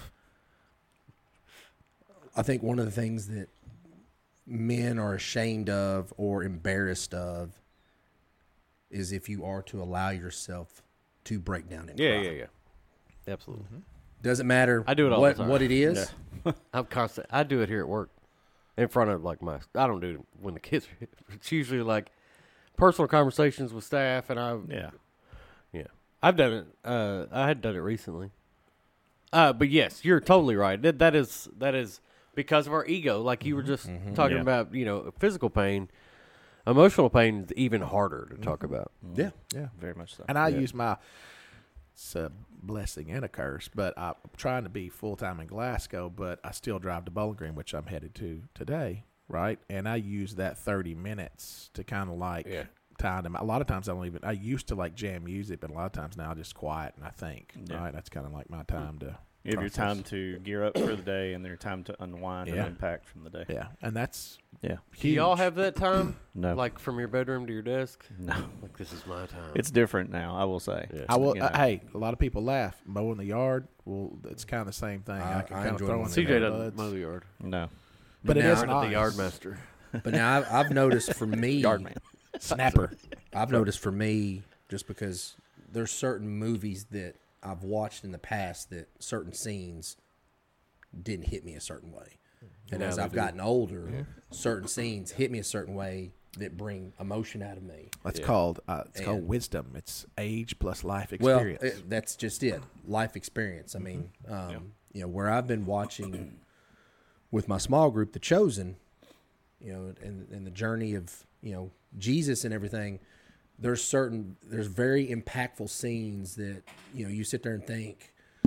I think one of the things that men are ashamed of or embarrassed of is if you are to allow yourself to break down and Yeah, cry. yeah, yeah. Absolutely. Doesn't matter I do it all what, the time. what it is. I'm constant. I do it here at work, in front of like my. I don't do it when the kids are here. It's usually like personal conversations with staff, and I. Yeah. Yeah, I've done it. Uh, I had done it recently. Uh, but yes, you're totally right. That, that is that is because of our ego. Like you were just talking Yeah. about, you know, physical pain, emotional pain is even harder to talk about. Yeah. Yeah. Very much so. And I Yeah. use my, it's a blessing and a curse, but I'm trying to be full-time in Glasgow, but I still drive to Bowling Green, which I'm headed to today, right? And I use that thirty minutes to kind of like Yeah. time them. A lot of times I don't even, I used to like jam music, but a lot of times now I just quiet and I think, Yeah. right? That's kind of like my time to You have your process. time to gear up for the day, and then your time to unwind Yeah. and unpack from the day. Yeah. And that's Yeah. Do y'all huge. have that time? No. Like from your bedroom to your desk? No. Like this is my time. It's different now, I will say. Yeah. I will. You know. Uh, hey, a lot of people laugh. Mowing the yard, well, it's kind of the same thing. I, I- can I kind of enjoy throw mowing in the C J the doesn't earbuds. mow the yard. No. But it now- is Not nice. the yard master. But now I've, I've noticed for me, Yard man. Snapper. I've noticed for me, just because there's certain movies that I've watched in the past that certain scenes didn't hit me a certain way. And Now as they I've do. gotten older, certain scenes hit me a certain way that bring emotion out of me. That's Yeah. called uh, it's called And- wisdom. It's age plus life Well, experience. it, that's just it. Life experience. I mean, um, you know, where I've been watching with my small group, The Chosen, you know, and, and the journey of, you know, Jesus and everything, there's certain, there's very impactful scenes that, you know, you sit there and think,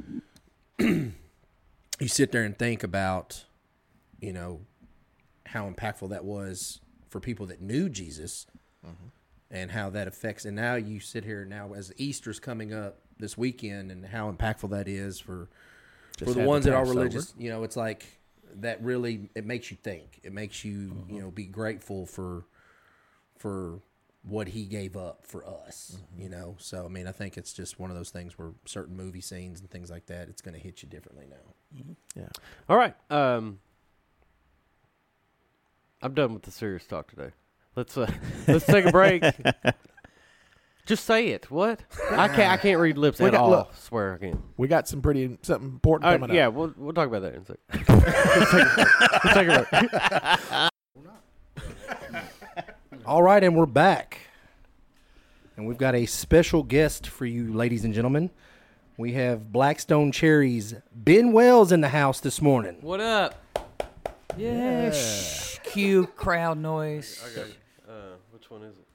you sit there and think about, you know, how impactful that was for people that knew Jesus and how that affects. And now you sit here now as Easter's coming up this weekend and how impactful that is for, Just for the had ones the that are Passover. religious. You know, it's like that really, it makes you think. It makes you, you know, be grateful for, for what he gave up for us, you know? So, I mean, I think it's just one of those things where certain movie scenes and things like that, it's going to hit you differently now. yeah. All right. Um, I'm done with the serious talk today. Let's uh, let's take a break. Just say it. What? I can't. I can't read lips We at got- all. look. Swear I can't. We got some pretty something important Uh, coming yeah, up. we'll we'll talk about that in a second. let's take a break. Let's take a break. All right, and we're back. And we've got a special guest for you, ladies and gentlemen. We have Blackstone Cherries, Ben Wells, in the house this morning. What up? Yeah. Shh. Cue crowd noise. Okay. Uh, which one is it?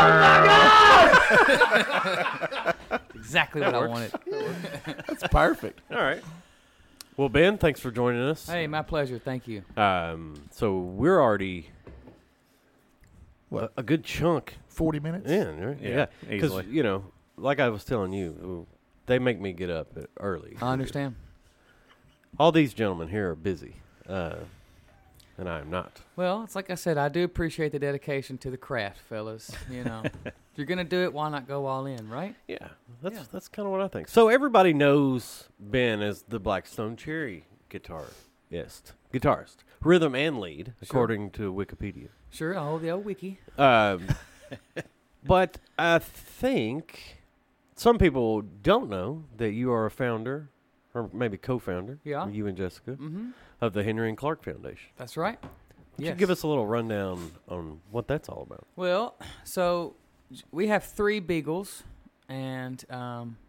Exactly what I wanted. That's perfect. All right. Well, Ben, thanks for joining us. Hey, my pleasure. Thank you. Um, so we're already What? a, a good chunk Forty minutes. in, right? Yeah, Because easily. you know, like I was telling you, they make me get up early. I understand. All these gentlemen here are busy, uh, and I am not. Well, it's like I said, I do appreciate the dedication to the craft, fellas. You know, if you're going to do it, why not go all in, right? Yeah, that's Yeah. that's kind of what I think. So everybody knows Ben as the Blackstone Cherry guitarist, guitarist, rhythm and lead, according to Wikipedia. Sure, I'll hold the old wiki. Um, but I think some people don't know that you are a founder, or maybe co-founder, Yeah. you and Jessica, Mm-hmm. of the Henry and Clark Foundation. That's right. Would Yes. you give us a little rundown on what that's all about? Well, so j- we have three beagles, and um,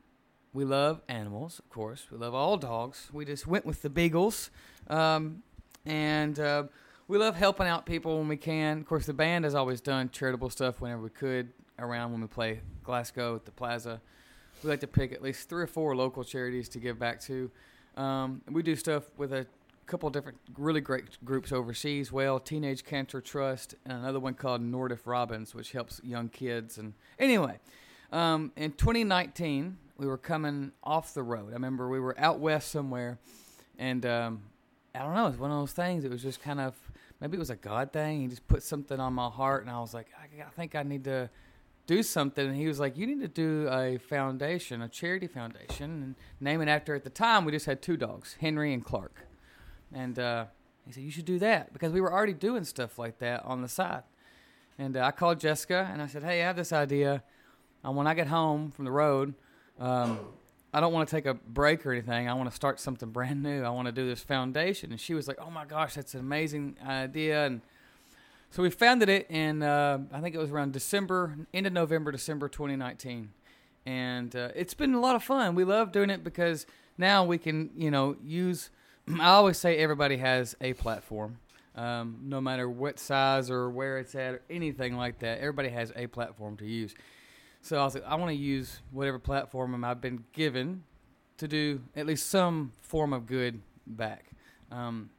we love animals, of course. We love all dogs. We just went with the beagles. Um, and uh, we love helping out people when we can. Of course, the band has always done charitable stuff whenever we could around when we play Glasgow at the Plaza. We like to pick at least three or four local charities to give back to. Um, we do stuff with a couple different really great groups overseas. Well, Teenage Cancer Trust, and another one called Nordiff Robbins, which helps young kids. And anyway, um, in twenty nineteen, we were coming off the road. I remember we were out west somewhere, and um, I don't know, it was one of those things. It was just kind of, maybe it was a God thing. He just put something on my heart, and I was like, I, I think I need to do something. And he was like, you need to do a foundation, a charity foundation, and name it after, at the time, we just had two dogs, Henry and Clark. And uh, he said, you should do that, because we were already doing stuff like that on the side. And uh, I called Jessica, and I said, hey, I have this idea. And when I get home from the road, um, I don't want to take a break or anything. I want to start something brand new. I want to do this foundation. And she was like, oh, my gosh, that's an amazing idea. And so we founded it in, uh, I think it was around December, end of November, December twenty nineteen. And uh, it's been a lot of fun. We love doing it because now we can, you know, use, I always say everybody has a platform, um, no matter what size or where it's at or anything like that. Everybody has a platform to use. So I was like, I want to use whatever platform I've been given to do at least some form of good back. Um,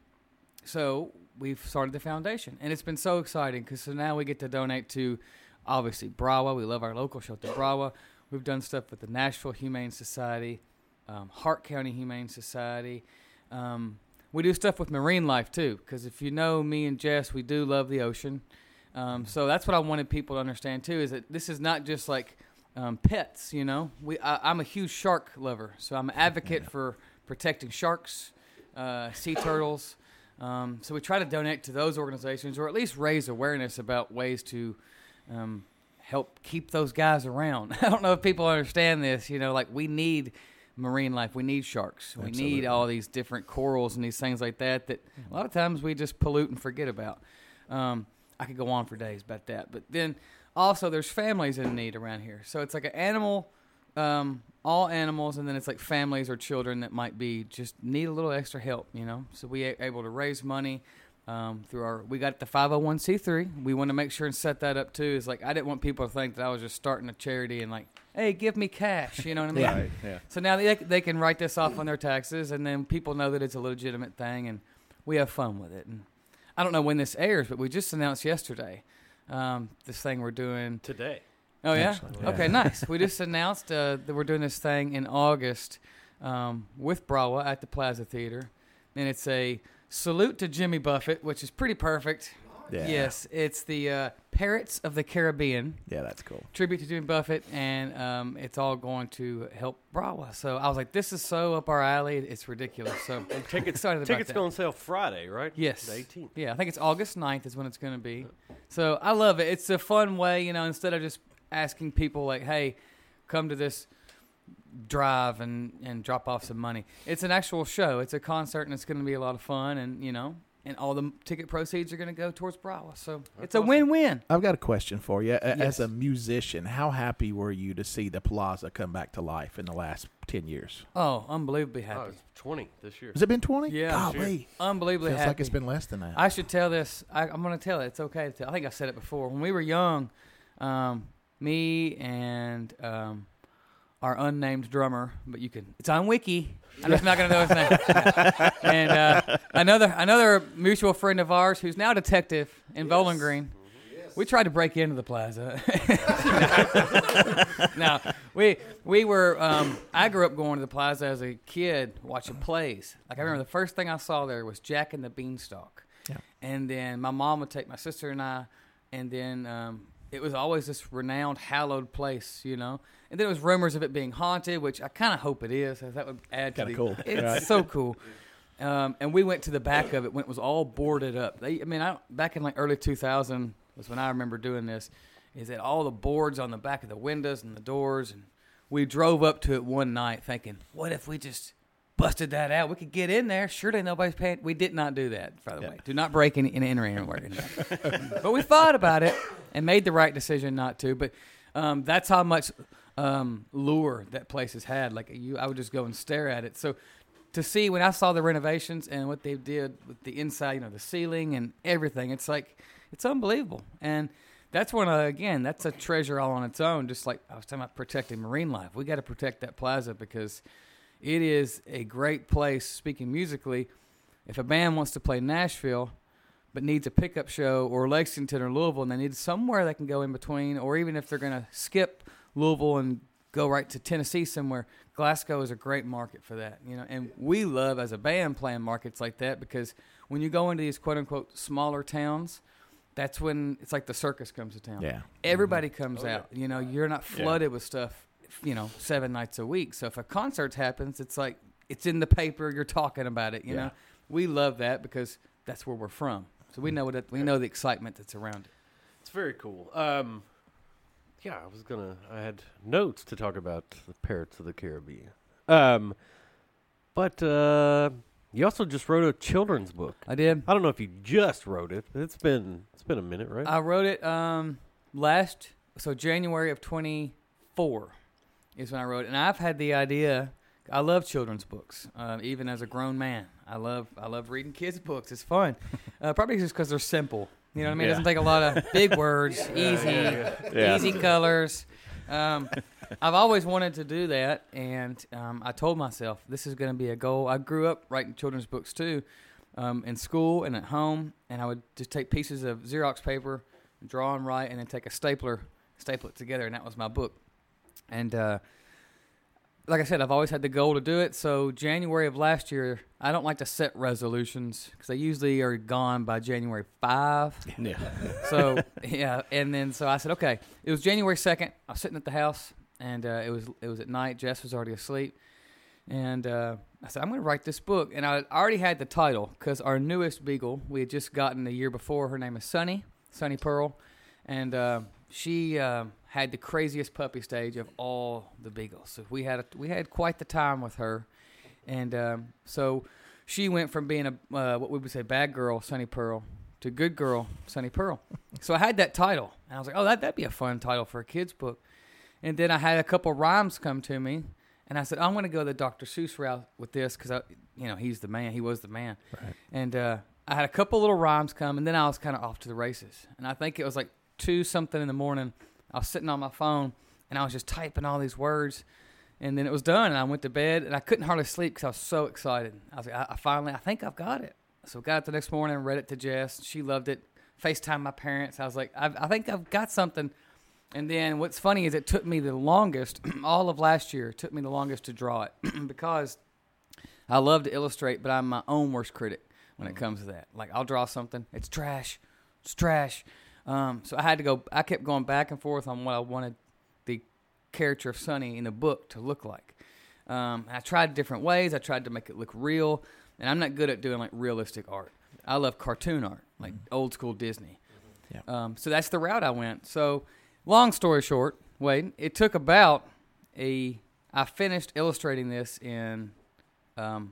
so we've started the foundation, and it's been so exciting because so now we get to donate to, obviously, Brawa. We love our local shelter, Brawa. We've done stuff with the Nashville Humane Society, um, Hart County Humane Society. Um, we do stuff with marine life, too, because if you know me and Jess, we do love the ocean. Um, so that's what I wanted people to understand, too, is that this is not just like um, pets, you know. We I, I'm a huge shark lover, so I'm an advocate yeah. for protecting sharks, uh, sea turtles. Um, so we try to donate to those organizations, or at least raise awareness about ways to um, help keep those guys around. I don't know if people understand this. You know, like we need marine life. We need sharks. We Absolutely. need all these different corals and these things like that that a lot of times we just pollute and forget about. Um, I could go on for days about that. But then also there's families in need around here. So it's like an animal, um, all animals, and then it's like families or children that might be just need a little extra help, you know. So we are able to raise money um, through our, we got the five oh one c three. We want to make sure and set that up too. It's like I didn't want people to think that I was just starting a charity and like, hey, give me cash, you know what I mean? Yeah. Right, yeah. So now they, they can write this off on their taxes, and then people know that it's a legitimate thing, and we have fun with it. And I don't know when this airs, but we just announced yesterday um, this thing we're doing today. Oh, yeah? Actually, yeah. Okay, nice. We just announced uh, that we're doing this thing in August um, with Brawa at the Plaza Theater. And it's a salute to Jimmy Buffett, which is pretty perfect. Yeah. Yes, it's the uh, Parrots of the Caribbean. Yeah, that's cool. Tribute to Jimmy Buffett, and um, it's all going to help Brawa. So I was like, this is so up our alley. It's ridiculous. So And tickets, excited about tickets that. go on sale Friday, right? Yes. The eighteenth. Yeah, I think it's August ninth is when it's going to be. So I love it. It's a fun way, you know, instead of just asking people like, hey, come to this drive and, and drop off some money. It's an actual show. It's a concert, and it's going to be a lot of fun, and, you know, and all the ticket proceeds are going to go towards Brawa. So That's it's a awesome. win-win. I've got a question for you. A- As Yes. a musician, how happy were you to see the Plaza come back to life in the last ten years? Oh, unbelievably Oh, happy. it's twenty this year. Has it been twenty? Yeah. Golly. Unbelievably Feels happy. like it's been less than that. I should tell this. I, I'm going to tell it. It's okay to tell. I think I said it before. When we were young, um, me and um, our unnamed drummer, but you can. It's on Wiki. I'm just not going to know his name. And uh, another another mutual friend of ours who's now a detective in Bowling Green. We tried to break into the Plaza. no, we we were. Um, I grew up going to the Plaza as a kid, watching plays. Like I remember the first thing I saw there was Jack and the Beanstalk, Yeah. and then my mom would take my sister and I, and then um, it was always this renowned, hallowed place, you know. And then there was rumors of it being haunted, which I kind of hope it is. 'Cause that would add to Kinda the. cool. It's Right. so cool. Um, and we went to the back of it when it was all boarded up. They, I mean, I, back in like early two thousand was when I remember doing this. Is that all the boards on the back of the windows and the doors? And we drove up to it one night thinking, what if we just busted that out? We could get in there. Surely nobody's paying. We did not do that, by the Yeah. way. Do not break any, and enter anywhere. But we thought about it and made the right decision not to. But um, that's how much um, lure that place has had. Like you, I would just go and stare at it. So to see when I saw the renovations and what they did with the inside, you know, the ceiling and everything, it's like it's unbelievable. And that's one of, again, that's a treasure all on its own. Just like I was talking about protecting marine life, we got to protect that plaza because it is a great place. Speaking musically, if a band wants to play Nashville but needs a pickup show or Lexington or Louisville, and they need somewhere they can go in between, or even if they're going to skip Louisville and go right to Tennessee somewhere, Glasgow is a great market for that. You know, and we love as a band playing markets like that because when you go into these quote unquote smaller towns, that's when it's like the circus comes to town. Yeah. Everybody comes Oh, yeah. out. You know, you're not flooded with stuff, you know, seven nights a week. So if a concert happens, it's like it's in the paper, you're talking about it, you Yeah. know. We love that because that's where we're from. So we know what it, we know the excitement that's around it. It's very cool. Um, yeah, I was gonna. I had notes to talk about the Pirates of the Caribbean. Um, but uh, you also just wrote a children's book. I did. I don't know if you just wrote it, but it's been it's been a minute, right? I wrote it um, last, so January of twenty-four is when I wrote it. And I've had the idea, I love children's books, uh, even as a grown man. I love I love reading kids' books. It's fun. Uh, probably just because they're simple. You know what I mean? It Yeah. doesn't take a lot of big words, easy, Yeah. easy colors. Um, I've always wanted to do that, and um, I told myself this is going to be a goal. I grew up writing children's books too, um, in school and at home, and I would just take pieces of Xerox paper, draw and write, and then take a stapler, staple it together, and that was my book. And uh, like I said, I've always had the goal to do it. So January of last year, I don't like to set resolutions because they usually are gone by January fifth. Yeah. So yeah, and then so I said, okay. It was January second. I was sitting at the house, and uh, it was it was at night. Jess was already asleep, and uh, I said, I'm going to write this book. And I already had the title because our newest beagle we had just gotten the year before. Her name is Sunny, Sunny Pearl, and uh, she uh, had the craziest puppy stage of all the beagles. So we had a, we had quite the time with her, and um, so she went from being a uh, what we would say bad girl, Sunny Pearl, to good girl, Sunny Pearl. So I had that title, and I was like, oh, that that'd be a fun title for a kid's book. And then I had a couple rhymes come to me, and I said, I'm going to go the Doctor Seuss route with this because, you know, he's the man. He was the man. Right. And uh, I had a couple little rhymes come, and then I was kind of off to the races. And I think it was like two something in the morning. I was sitting on my phone, and I was just typing all these words. And then it was done, and I went to bed, and I couldn't hardly sleep because I was so excited. I was like, I, I finally, I think I've got it. So got it the next morning, read it to Jess. She loved it. FaceTimed my parents. I was like, I've, I think I've got something. And then what's funny is it took me the longest, all of last year, it took me the longest to draw it because I love to illustrate, but I'm my own worst critic when it comes to that. Like, I'll draw something, it's trash, it's trash. Um, so I had to go, I kept going back and forth on what I wanted the character of Sunny in the book to look like. Um, and I tried different ways. I tried to make it look real, and I'm not good at doing, like, realistic art. I love cartoon art, like mm-hmm. old school Disney. Yeah. Um, so that's the route I went. So long story short, Wade, it took about a, I finished illustrating this in, um,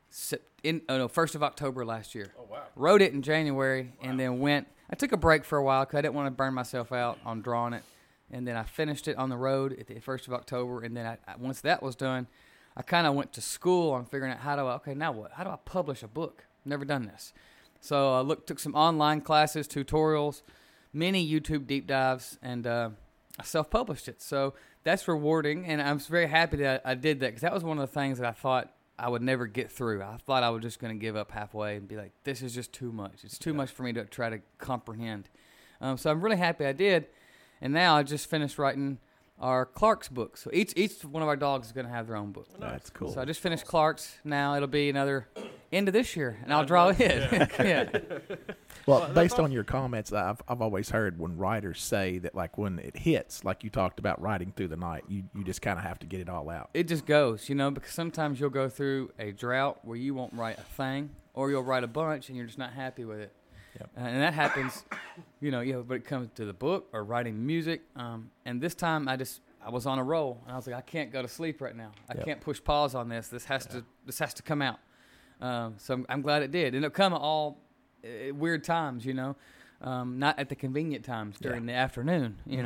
in oh no, first of October last year. Oh, wow. Wrote it in January wow. and then went, I took a break for a while because I didn't want to burn myself out on drawing it. And then I finished it on the road at the first of October. And then I, I, once that was done, I kind of went to school on figuring out how do I, okay, now what? How do I publish a book? Never done this. So I looked, took some online classes, tutorials, many YouTube deep dives, and uh, I self-published it. So that's rewarding, and I'm very happy that I, I did that because that was one of the things that I thought I would never get through. I thought I was just going to give up halfway and be like, this is just too much. It's too yeah. much for me to try to comprehend. Um, so I'm really happy I did, and now I just finished writing our Clark's book. So each each one of our dogs is going to have their own book. That's cool. So I just finished Clark's. Now it'll be another end of this year, and I'll draw it. Yeah. yeah. Well, based on your comments, I've I've always heard when writers say that, like, when it hits, like you talked about writing through the night, you, you just kind of have to get it all out. It just goes, you know, because sometimes you'll go through a drought where you won't write a thing, or you'll write a bunch and you're just not happy with it. Yep. Uh, and that happens, you know, you know, when it comes to the book or writing music. Um, and this time I just I was on a roll, and I was like, I can't go to sleep right now. I yep. can't push pause on this. This has yeah. to this has to come out. Um, so I'm, I'm glad it did, and it'll come at all uh, weird times, you know, um, not at the convenient times during yeah. the afternoon, you mm-hmm. know.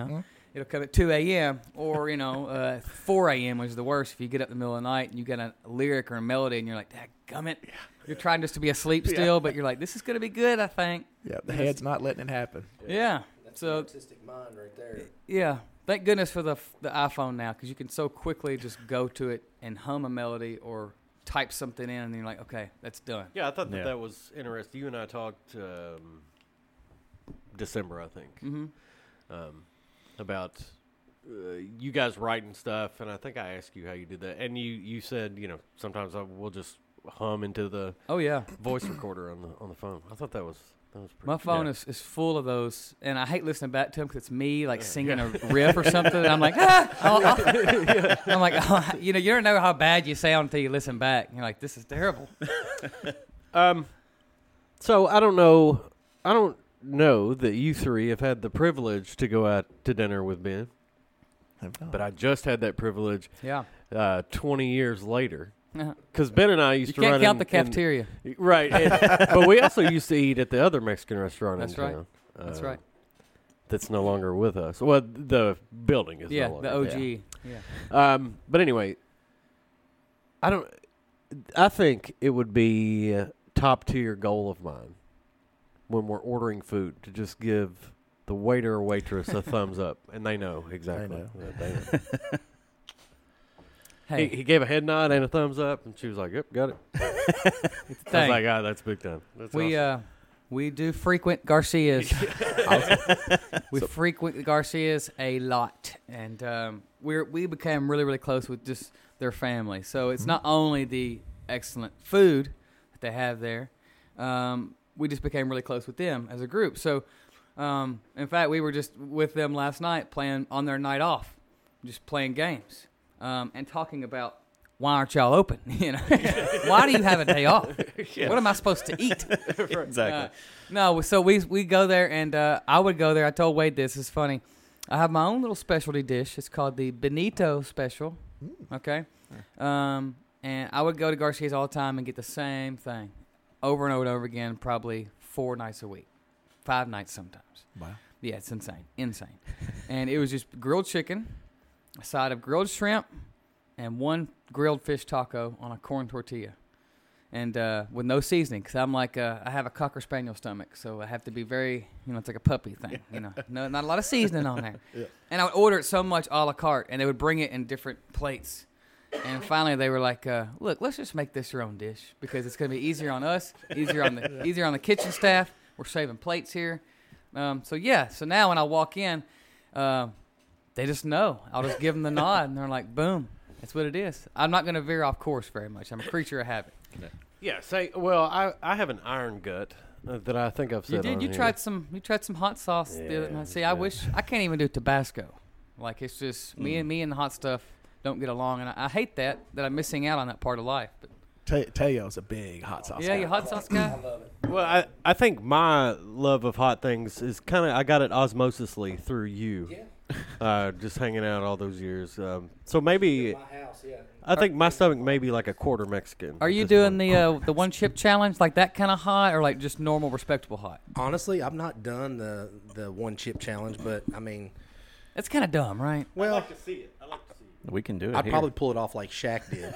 it'll come at two a.m. or, you know, uh, four a.m., which is the worst. If you get up in the middle of the night and you got a lyric or a melody and you're like, dadgummit. Yeah. You're trying just to be asleep still, yeah. but you're like, this is going to be good, I think. Yeah, the head's not letting it happen. Yeah. yeah. That's so, an artistic mind right there. Yeah. Thank goodness for the the iPhone now, because you can so quickly just go to it and hum a melody or type something in, and you're like, okay, that's done. Yeah, I thought that Yeah. that was interesting. You and I talked um, December, I think, Mm-hmm. um, about uh, you guys writing stuff, and I think I asked you how you did that, and you, you said, you know, sometimes I will just hum into the Oh, yeah. voice recorder on the on the phone. I thought that was that was pretty. My phone yeah. is, is full of those, and I hate listening back to them because it's me, like, singing a riff or something, and I'm like, ah! I'll, I'll, I'm like, oh, you know, you don't know how bad you sound until you listen back. You're like, this is terrible. Um, so I don't know. I don't know that you three have had the privilege to go out to dinner with Ben, but I just had that privilege. Yeah. Uh, twenty years later, Uh-huh. because Ben and I used You to can't run count in- the cafeteria. in- right? and- but we also used to eat at the other Mexican restaurant That's in right. town. That's uh, right. That's no longer with us. Well, the building is Yeah, no longer. the O G. Yeah. Um, but anyway, I don't. I think it would be a top tier goal of mine when we're ordering food to just give the waiter or waitress a thumbs up, and they know exactly. know. Yeah, they know. Hey, He, he gave a head nod and a thumbs up, and she was like, "Yep, got it." I was thing. like, "Ah, that's big time." That's we awesome. uh we do frequent Garcias. we frequent the Garcias a lot, and um, we're we became really really close with just their family. So it's not only the excellent food that they have there, um, we just became really close with them as a group. So um, in fact, we were just with them last night playing on their night off, just playing games um, and talking about. Why aren't y'all open? You know, why do you have a day off? Yeah. What am I supposed to eat? Exactly. Uh, no, so we we go there, and uh, I would go there. I told Wade this. It's funny. I have my own little specialty dish. It's called the Benito Special. Okay, um, and I would go to Garcia's all the time and get the same thing, over and over and over again, probably four nights a week, five nights sometimes. Wow. Yeah, it's insane, insane. And it was just grilled chicken, a side of grilled shrimp, and one grilled fish taco on a corn tortilla, and uh, with no seasoning. Because I'm like, uh, I have a cocker spaniel stomach, so I have to be very, you know, it's like a puppy thing. You know, no, not a lot of seasoning on there. Yeah. And I would order it so much a la carte, and they would bring it in different plates. And finally, they were like, uh, "Look, let's just make this your own dish because it's going to be easier on us, easier on the easier on the kitchen staff. We're saving plates here." Um, so yeah, so now when I walk in, uh, they just know. I'll just give them the nod, and they're like, "Boom." That's what it is. I'm not going to veer off course very much. I'm a creature of habit. Yeah. Say, well, I I have an iron gut uh, that I think I've said. You did. on You here. tried some. You tried some hot sauce the other Yeah, night. See, yeah. I wish I can't even do Tabasco. Like it's just me Mm. and me and the hot stuff don't get along, and I, I hate that that I'm missing out on that part of life. But Te- Teo's a big hot sauce yeah, guy. you hot sauce guy. Well, I, I think my love of hot things is kind of I got it osmosisly through you. Yeah. Uh, just hanging out all those years. Um, so maybe house, yeah. I think my stomach may be like a quarter Mexican. Are at you this doing point. the uh, the one chip challenge like that kind of hot, or like just normal respectable hot? Honestly, I've not done the the one chip challenge, but I mean, That's kind of dumb, right? well, to see it. I like to see it. We can do it. I'd here. probably pull it off like Shaq did.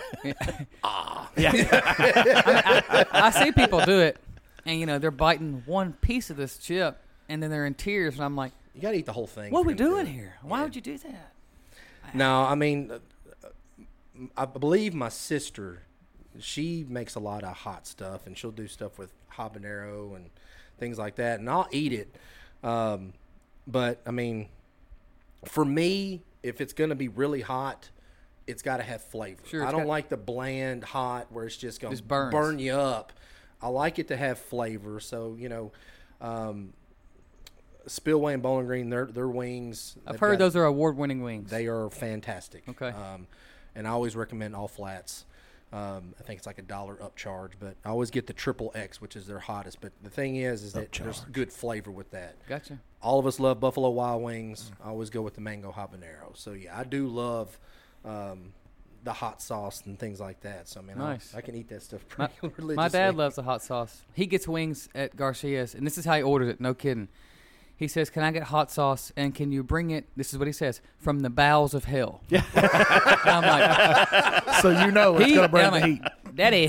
I see people do it, and you know they're biting one piece of this chip, and then they're in tears, and I'm like, You got to eat the whole thing. "What are if we you're gonna doing do it. here? Why would you do that?" No, I mean, uh, I believe my sister, she makes a lot of hot stuff, and she'll do stuff with habanero and things like that, and I'll eat it. Um, but, I mean, for me, if it's going to be really hot, it's got to have flavor. Sure, I it's don't got- like the bland hot where it's just going Just to burns. burn you up. I like it to have flavor. So, you know, um, Spillway and Bowling Green, their their wings. I've they've heard got- those are award-winning wings. They are fantastic. Okay. Um, and I always recommend all flats. Um, I think it's like a dollar upcharge, but I always get the triple X, which is their hottest. But the thing is, is that there's Upcharge. good flavor with that. Gotcha. All of us love Buffalo Wild Wings. I always go with the mango habanero. So yeah, I do love um, the hot sauce and things like that. So I mean, Nice. I, I can eat that stuff My, pretty religiously. my dad loves the hot sauce. He gets wings at Garcia's, and this is how he orders it. No kidding. He says, "Can I get hot sauce? And can you bring it?" This is what he says, "from the bowels of hell." Yeah. I'm like, So you know it's he, going to bring I'm the like, heat. Daddy,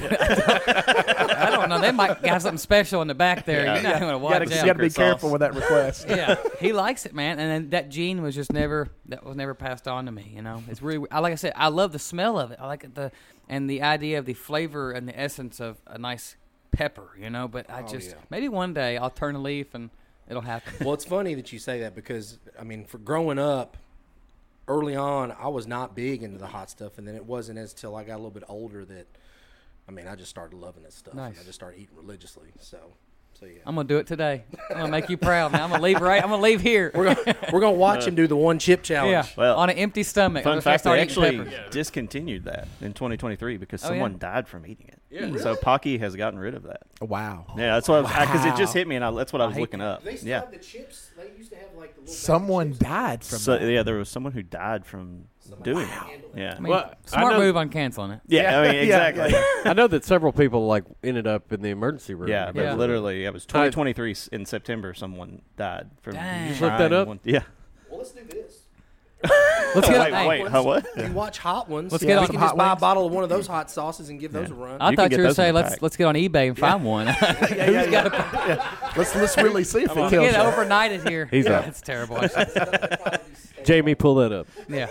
I don't know. They might got something special in the back there. Yeah. You're not going to watch You got out. to be sauce. careful with that request. Yeah, he likes it, man. And then that gene was just never that was never passed on to me. You know, it's really I like I said, I love the smell of it. I like it, the and the idea of the flavor and the essence of a nice pepper. You know, but I Oh, just yeah. maybe one day I'll turn a leaf and it'll happen. Well, it's funny that you say that because, I mean, for growing up, early on, I was not big into the hot stuff, and then it wasn't until I got a little bit older that, I mean, I just started loving this stuff. Nice. And I just started eating religiously. So, so yeah. I'm gonna do it today. I'm gonna make you proud, man. I'm gonna leave right. I'm gonna leave here. We're gonna, we're gonna watch him do the one chip challenge. Yeah, Well, on an empty stomach. I'm Fun gonna fact, start they eating actually peppers. discontinued that in twenty twenty-three because Oh, someone yeah? died from eating it. Yeah, So Pocky has gotten rid of that. Wow. Yeah, that's what because it just Wow. hit me, and I, that's what I was hate looking up. They still Yeah. have the chips. They used to have like the little. Someone died from So that. yeah, there was someone who died from doing it. Yeah. I mean, Well, I smart know- move on canceling it. yeah, I mean exactly. I know that several people like ended up in the emergency room. Yeah, but Yeah. literally, it was twenty twenty-three s- in September. Someone died from. Dang. Just look that trying up? one- yeah. Well, let's do this. Let's get wait, hey, wait, huh, what? You watch Hot Ones. Let's yeah, get we on can Hot just buy a Wings. bottle of one of those hot sauces and give those a run. I You can thought get you were those in saying the let's pack. let's get on eBay and find one. Who's got to Let's let's really see if it kills get you. overnighted here? He's yeah, out. it's terrible. I should- Jamie, pull that up. yeah.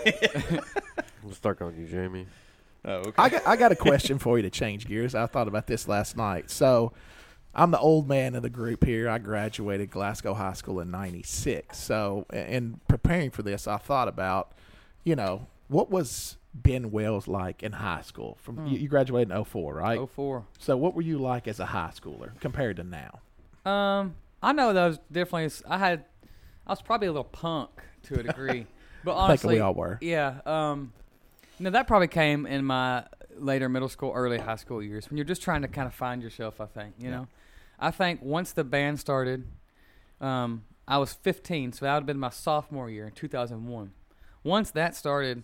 We'll start on you, Jamie. Oh, okay. I got I got a question for you to change gears. I thought about this last night. So, I'm the old man of the group here. I graduated Glasgow High School in ninety-six. So, in preparing for this, I thought about, you know, what was Ben Wells like in high school? From you, you graduated in oh four, right? Oh four. So, what were you like as a high schooler compared to now? Um, I know those definitely. I had, I was probably a little punk to a degree, but I think honestly, we all were. Yeah. Um, you know that probably came in my later middle school, early high school years when you're just trying to kind of find yourself. I think you Yeah. know, I think once the band started, um, I was fifteen, so that would have been my sophomore year in two thousand one. Once that started,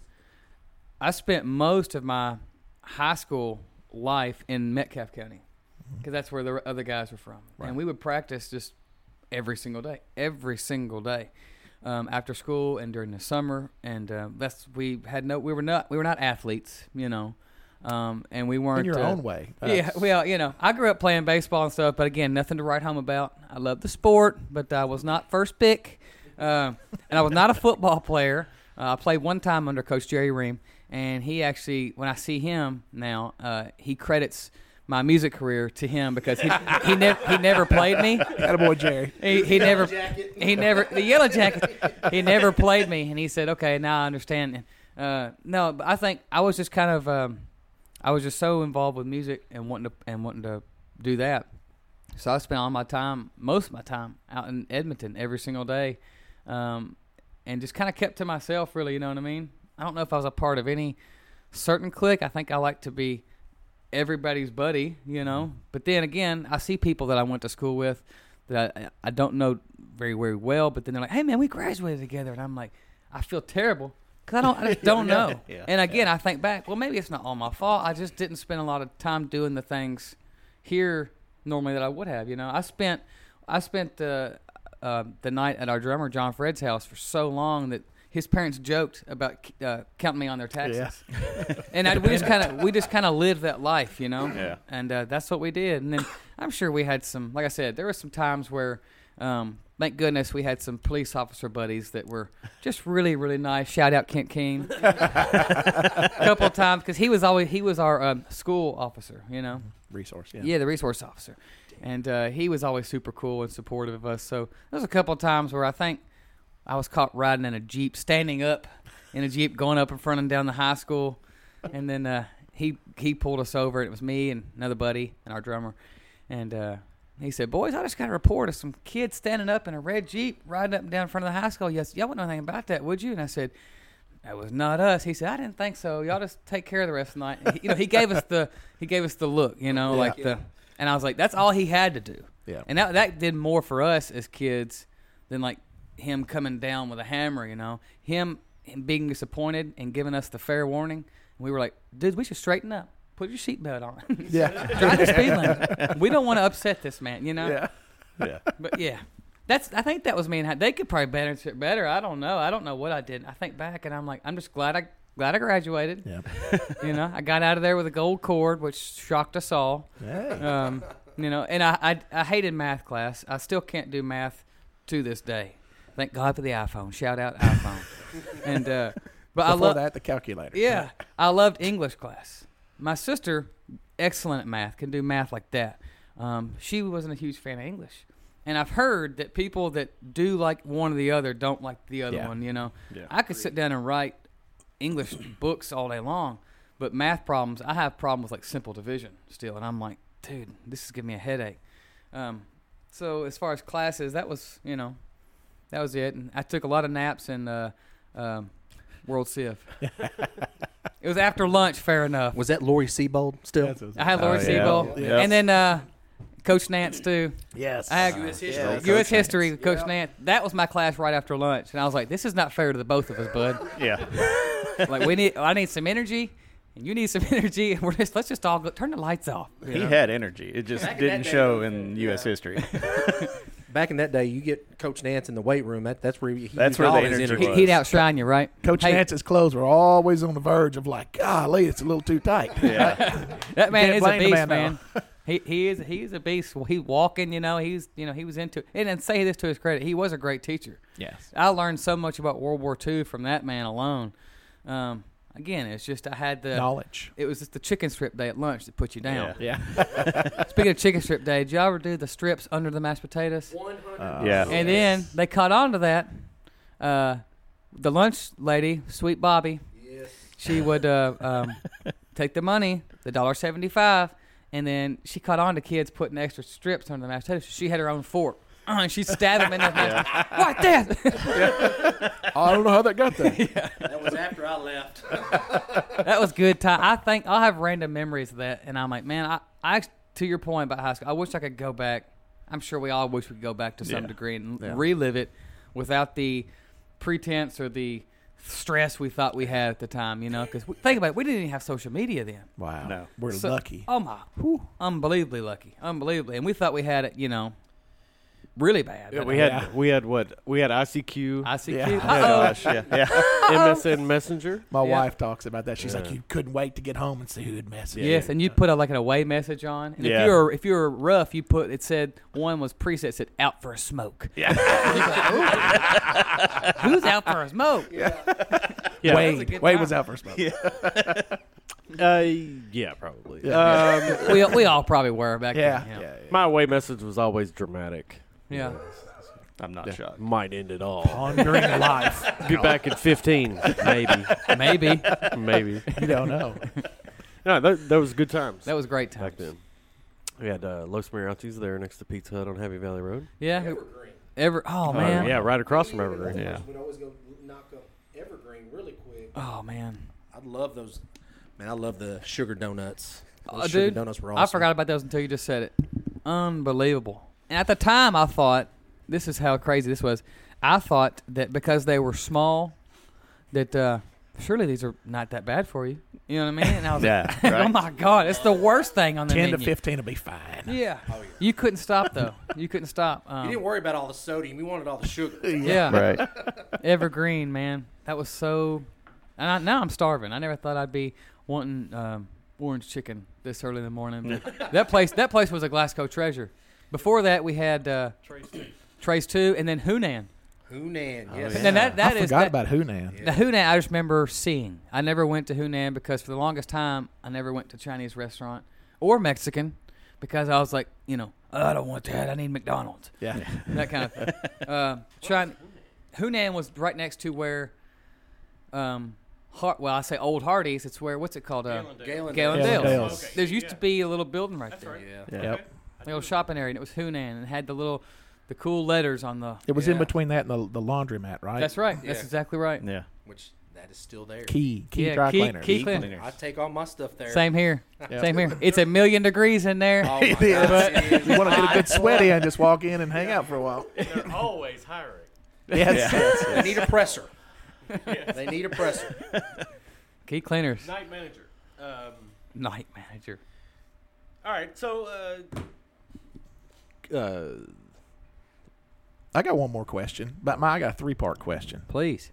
I spent most of my high school life in Metcalfe County because that's where the other guys were from, Right. and we would practice just every single day, every single day, um, after school and during the summer. And uh, that's we had no, we were not, we were not athletes, you know, um, and we weren't In your uh, own way. Yeah, That's- well, you know, I grew up playing baseball and stuff, but again, nothing to write home about. I love the sport, but I was not first pick, uh, and I was not a football player. Uh, I played one time under Coach Jerry Ream, and he actually, when I see him now, uh, he credits my music career to him because he he never he never played me. Attaboy, Jerry. He he never he never the yellow jacket. He never played me, and he said, "Okay, now I understand." Uh, no, but I think I was just kind of um, I was just so involved with music and wanting to and wanting to do that. So I spent all my time, most of my time, out in Edmonton every single day, um, and just kind of kept to myself. Really, you know what I mean? I don't know if I was a part of any certain clique. I think I like to be everybody's buddy, you know. But then again, I see people that I went to school with that I, I don't know very, very well. But then they're like, "Hey, man, we graduated together," and I'm like, I feel terrible because I don't, I just don't know. Yeah. And again, I think back, well, maybe it's not all my fault. I just didn't spend a lot of time doing the things here normally that I would have. You know, I spent, I spent uh, uh, the night at our drummer John Fred's house for so long that his parents joked about uh, counting me on their taxes, and I, we just kind of we just kind of lived that life, you know. Yeah. And uh, that's what we did. And then I'm sure we had some, like I said, there were some times where, um, thank goodness, we had some police officer buddies that were just really, really nice. Shout out Kent King. A couple of times because he was always he was our um, school officer, you know. Resource, yeah. Yeah, the resource officer, and uh, he was always super cool and supportive of us. So there was a couple of times where I think I was caught riding in a Jeep, standing up in a Jeep, going up in front and down the high school. And then uh, he he pulled us over. It was me and another buddy and our drummer. And uh, he said, "Boys, I just got a report of some kids standing up in a red Jeep riding up and down in front of the high school. Yes, y'all wouldn't know anything about that, would you?" And I said, "That was not us." He said, "I didn't think so. Y'all just take care of the rest of the night." And he, you know, he gave us the he gave us the look, you know, Yeah. like the. And I was like, that's all he had to do. Yeah. And that that did more for us as kids than like him coming down with a hammer, you know. Him, him being disappointed and giving us the fair warning. And we were like, dude, we should straighten up. Put your seatbelt on. Yeah. Drive the speed limit. We don't want to upset this man, you know. Yeah. Yeah. But yeah. That's. I think that was me and how they could probably better it better. I don't know. I don't know what I did. I think back and I'm like, I'm just glad I glad I graduated. Yeah. You know, I got out of there with a gold cord, which shocked us all. Hey. Um, you know, and I, I I hated math class. I still can't do math to this day. Thank God for the iPhone. Shout out iPhone. and uh, but Before I love that, the calculator. Yeah, I loved English class. My sister, excellent at math, can do math like that. Um, she wasn't a huge fan of English. And I've heard that people that do like one or the other don't like the other Yeah. one, you know. Yeah. I could sit down and write English books all day long, but math problems, I have problems with like simple division still. And I'm like, dude, this is giving me a headache. Um, so as far as classes, that was, you know, that was it. And I took a lot of naps in uh, um, World Civ. It was after lunch, fair enough. Was that Lori Seabold still? I had Lori Oh, yeah. Seabold. Yeah. And then uh, Coach Nance, too. Yes. I had U S history. Yes. U S history with Coach Nance. That was my class right after lunch. And I was like, this is not fair to the both of us, bud. Yeah. Like, we need, I need some energy, and you need some energy, and we're just, let's just all go, turn the lights off. you He know? had energy. It just Back in didn't that day, show though, in U S history. Back in that day, you get Coach Nance in the weight room. That, that's where he That's used where all the his energy energy. was. He, he'd outshine you, right? Coach Hey, Nance's clothes were always on the verge of like, golly, it's a little too tight. Yeah. That man Can't is a blame the beast, man, man. though. he he is he's a beast. Well, he's walking, you know. He's you know he was into it. And then say this to his credit, he was a great teacher. Yes. I learned so much about World War Two from that man alone. Um, again, it's just I had the Knowledge. It was just the chicken strip day at lunch that put you down. Yeah. Speaking of chicken strip day, did y'all ever do the strips under the mashed potatoes? Yeah. And then they caught on to that. Uh, the lunch lady, Sweet Bobby, she would uh, um, take the money, the one dollar seventy-five, and then she caught on to kids putting extra strips under the mashed potatoes. She had her own fork. Uh, and she'd stab them in the mashed What that? I don't know how that got there. That was after I left. That was good time. I think I'll have random memories of that, and I'm like, man, I, I to your point about high school, I wish I could go back. I'm sure we all wish we could go back to some Yeah. degree and Yeah. relive it without the pretense or the stress we thought we had at the time. You know, because think about it, we didn't even have social media then. Wow. No. We're So- lucky. Oh my, whew, unbelievably lucky, unbelievably, and we thought we had it. You know, really bad. Yeah, but we had we had what we had I C Q, I C Q. Yeah. Uh-oh. Gosh, yeah. Yeah. M S N Messenger. My Yeah. wife talks about that. She's like, Yeah. you couldn't wait to get home and see who had messaged. Yes, and you'd put a, like an away message on. And Yeah. if you were if you were rough, you put it said one was preset said out for a smoke. Yeah. Who's out for a smoke? Yeah. Yeah. Wade, Wade was out for a smoke. Uh, yeah, probably. Yeah. Um, we we all probably were back Yeah. then. Yeah. my away message was always dramatic. Yeah. I'm not shocked. Might end it all. Pondering life. Be back at fifteen, maybe, Maybe. maybe. You don't know. No, that, that was good times. That was great times. back then. We had uh, Los Mariachis there next to Pizza Hut on Happy Valley Road. Yeah. Ever oh man. yeah, right across from Evergreen. Yeah. We'd always go knock up Evergreen really quick. Oh man. I love those. Man, I love the sugar donuts. Those Oh, sugar dude, donuts were awesome. I forgot about those until you just said it. Unbelievable. And at the time, I thought, this is how crazy this was. I thought that because they were small, that uh, surely these are not that bad for you. You know what I mean? And I was Yeah, like, right. oh my God, it's the worst thing on the ten menu. to fifteen will be fine. Yeah. You couldn't stop, though. You couldn't stop. Um, You didn't worry about all the sodium. You wanted all the sugar. yeah. Right. Evergreen, man. That was so. And I, now I'm starving. I never thought I'd be wanting um, orange chicken this early in the morning. But that place, that place was a Glasgow treasure. Before that, we had uh, Trace Two, and then Hunan. Hunan, yes. And then that that I is forgot that, about Hunan. the Hunan. I just remember seeing. I never went to Hunan because for the longest time I never went to Chinese restaurant or Mexican because I was like, you know, oh, I don't want that. I need McDonald's. Yeah. That kind of thing. Uh, China, Hunan was right next to where, um, Har- well, I say Old Hardee's. It's where what's it called? Uh, Galen. Galen Galen Dale's. Dale's. There used to be a little building right there, Yeah. Yep. a little shopping area, and it was Hunan, and it had the little, the cool letters on the. It was in Yeah. between that and the, the laundromat, right? That's right. That's Yeah. exactly right. Yeah. Which, that is still there. Key. Key Yeah, dry key- cleaner. key cleaner. I take all my stuff there. Same here. Yep. Same here. It's a million degrees in there. Oh, my Yeah, gosh, but it is. you want to get a good sweat in, just walk in and hang out for a while. They're always hiring. Yes. They need a presser. They need a presser. Key cleaners. Night manager. Um, Night manager. all right, so uh, uh, I got one more question, but my I got a three part question. Please.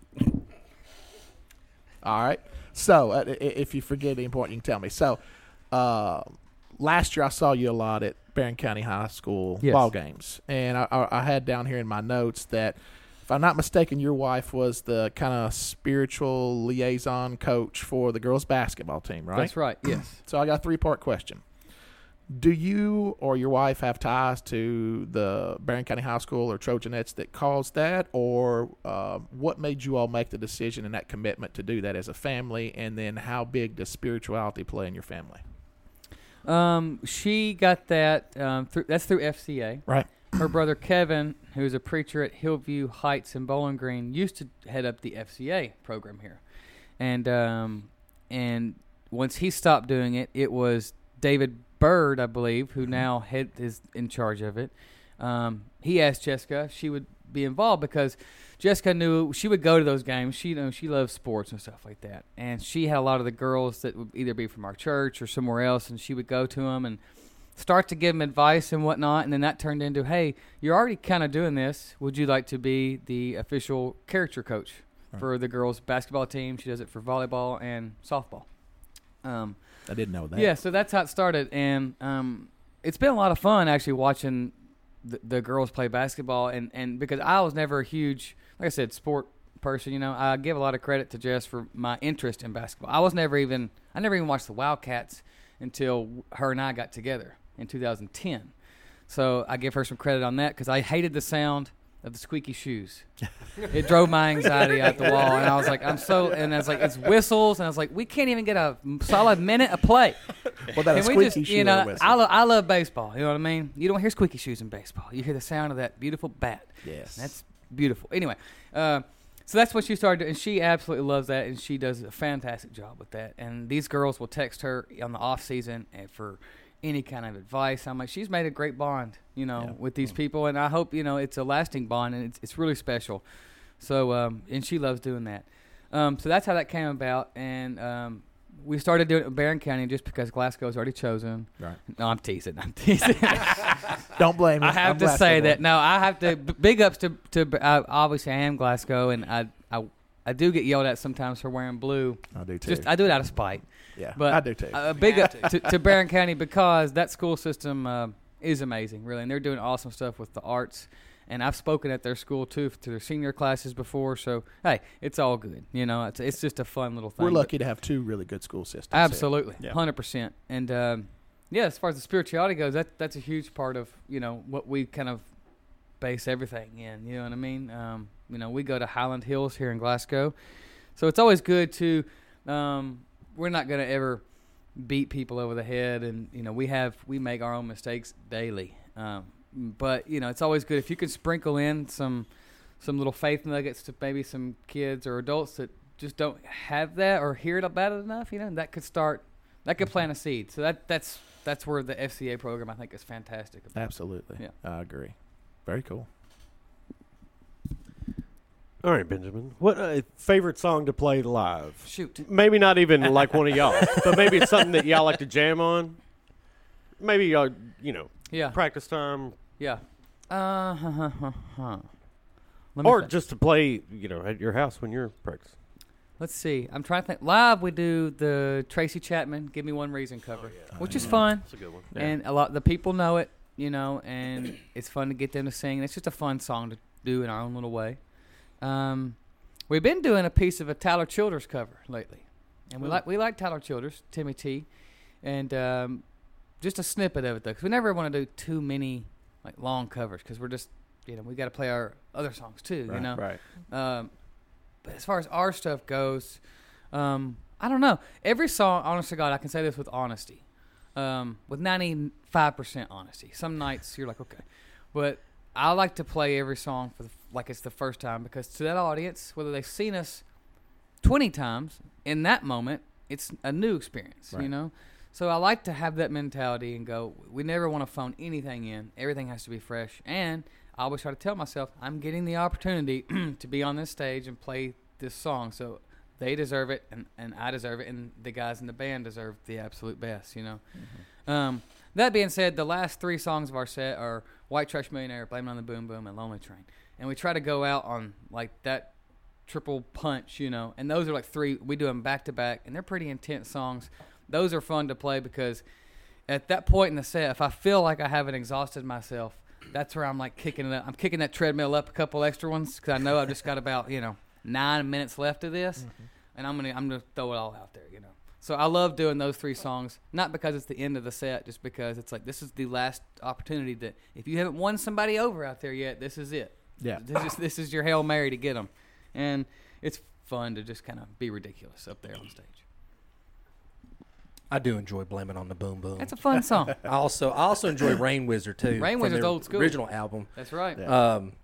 All right. So uh, if you forget any point, you can tell me. So uh, last year I saw you a lot at Barron County High School Yes. ball games, and I, I, I had down here in my notes that, if I'm not mistaken, your wife was the kind of spiritual liaison coach for the girls' basketball team, right? That's right. Yes. So I got a three-part question. Do you or your wife have ties to the Barron County High School or Trojanettes that caused that, or uh, what made you all make the decision and that commitment to do that as a family, and then how big does spirituality play in your family? Um, she got that. Um, through, that's through F C A. Right. Her brother Kevin, who's a preacher at Hillview Heights in Bowling Green, used to head up the F C A program here, and um, and once he stopped doing it, it was David Bird, I believe, who now head is in charge of it. Um, he asked Jessica if she would be involved because Jessica knew she would go to those games. She you know she loves sports and stuff like that, and she had a lot of the girls that would either be from our church or somewhere else, and she would go to them and start to give them advice and whatnot, and then that turned into, hey, you're already kind of doing this. Would you like to be the official character coach Right. for the girls' basketball team? She does it for volleyball and softball. Um, I didn't know that. yeah, so that's how it started, and um, it's been a lot of fun actually watching the, the girls play basketball, and, and because I was never a huge, like I said, sport person. You know, I give a lot of credit to Jess for my interest in basketball. I was never even, I never even watched the Wildcats until her and I got together in two thousand ten. So I give her some credit on that because I hated the sound of the squeaky shoes. It drove my anxiety out the wall, and I was like, I'm so, and I was like, it's whistles, and I was like, we can't even get a solid minute of play. Well, that a Can we squeaky just, shoe you or a know, whistle? I, lo- I love baseball. You know what I mean? You don't hear squeaky shoes in baseball. You hear the sound of that beautiful bat. Yes. That's beautiful. Anyway, uh, so that's what she started doing, and she absolutely loves that, and she does a fantastic job with that. And these girls will text her on the off season and for any kind of advice. I'm like, she's made a great bond, you know, Yeah. with these people, and I hope, you know, it's a lasting bond, and it's it's really special. So, um, and she loves doing that. Um, so that's how that came about, and um, we started doing it in Barron County just because Glasgow's already chosen. Right. No, I'm teasing. I'm teasing. Don't blame me. I have I'm to Glasgow say boy. that. No, I have to. b- Big ups to to. I, obviously, I am Glasgow, and I I I do get yelled at sometimes for wearing blue. I do too. Just I do it out of spite. Yeah, But I do too. A big up to, to Barron County because that school system uh, is amazing, really, and they're doing awesome stuff with the arts. And I've spoken at their school too to their senior classes before. So hey, it's all good. You know, it's it's just a fun little thing. We're But- lucky to have two really good school systems. here. Absolutely, Yeah. hundred percent. And um, yeah, as far as the spirituality goes, that that's a huge part of you know what we kind of base everything in. You know what I mean? Um, you know, we go to Highland Hills here in Glasgow, so it's always good to. Um, we're not going to ever beat people over the head, and you know we have we make our own mistakes daily. Um, but you know it's always good if you can sprinkle in some some little faith nuggets to maybe some kids or adults that just don't have that or hear it about it enough. You know that could start that could plant a seed. So that that's that's where the F C A program I think is fantastic. About. Absolutely. Yeah. I agree. Very cool. All right, Benjamin. What uh, favorite song to play live? Shoot. Maybe not even like one of y'all, but maybe it's something that y'all like to jam on. Maybe y'all, you know, Yeah. practice time, Yeah. Uh huh huh huh. huh. Let me or think. just to play, you know, at your house when you're practicing. Let's see. I'm trying to think. Live, we do the Tracy Chapman "Give Me One Reason" cover, which is fun, That's a good one. and a lot the people know it, you know, and it's fun to get them to sing. It's just a fun song to do in our own little way. Um, we've been doing a piece of a Tyler Childers cover lately, and we Ooh. like we like Tyler Childers, Timmy T, and um, just a snippet of it though, because we never want to do too many like long covers because we're just you know we got to play our other songs too, you Right, know. Right. Um, but as far as our stuff goes, um, I don't know. Every song, honest to God, I can say this with honesty, um, with ninety-five percent honesty. Some nights you're like, okay. But I like to play every song for the, like it's the first time because to that audience, whether they've seen us twenty times, in that moment, it's a new experience, you Right. know? So I like to have that mentality and go, we never want to phone anything in. Everything has to be fresh. And I always try to tell myself, I'm getting the opportunity to be on this stage and play this song. So they deserve it, and, and I deserve it, and the guys in the band deserve the absolute best, you know. Mm-hmm. Um, that being said, the last three songs of our set are White Trash Millionaire, Blame It on the Boom Boom, and Lonely Train. and we try to go out on like that triple punch, you know. And those are like three. We do them back to back, and they're pretty intense songs. Those are fun to play because at that point in the set, if I feel like I haven't exhausted myself, that's where I'm like kicking it up. I'm kicking that treadmill up a couple extra ones because I know I've just got about, you know, nine minutes left of this, mm-hmm. and I'm gonna I'm gonna throw it all out there, you know. So I love doing those three songs, not because it's the end of the set, just because it's like this is the last opportunity that if you haven't won somebody over out there yet, this is it. Yeah, this is this is your Hail Mary to get them, and it's fun to just kind of be ridiculous up there on stage. I do enjoy Blame It on the Boom Boom. That's a fun song. I also I also enjoy Rain Wizard too. Rain from Wizard's their old school. Original album. That's right. Yeah. Um,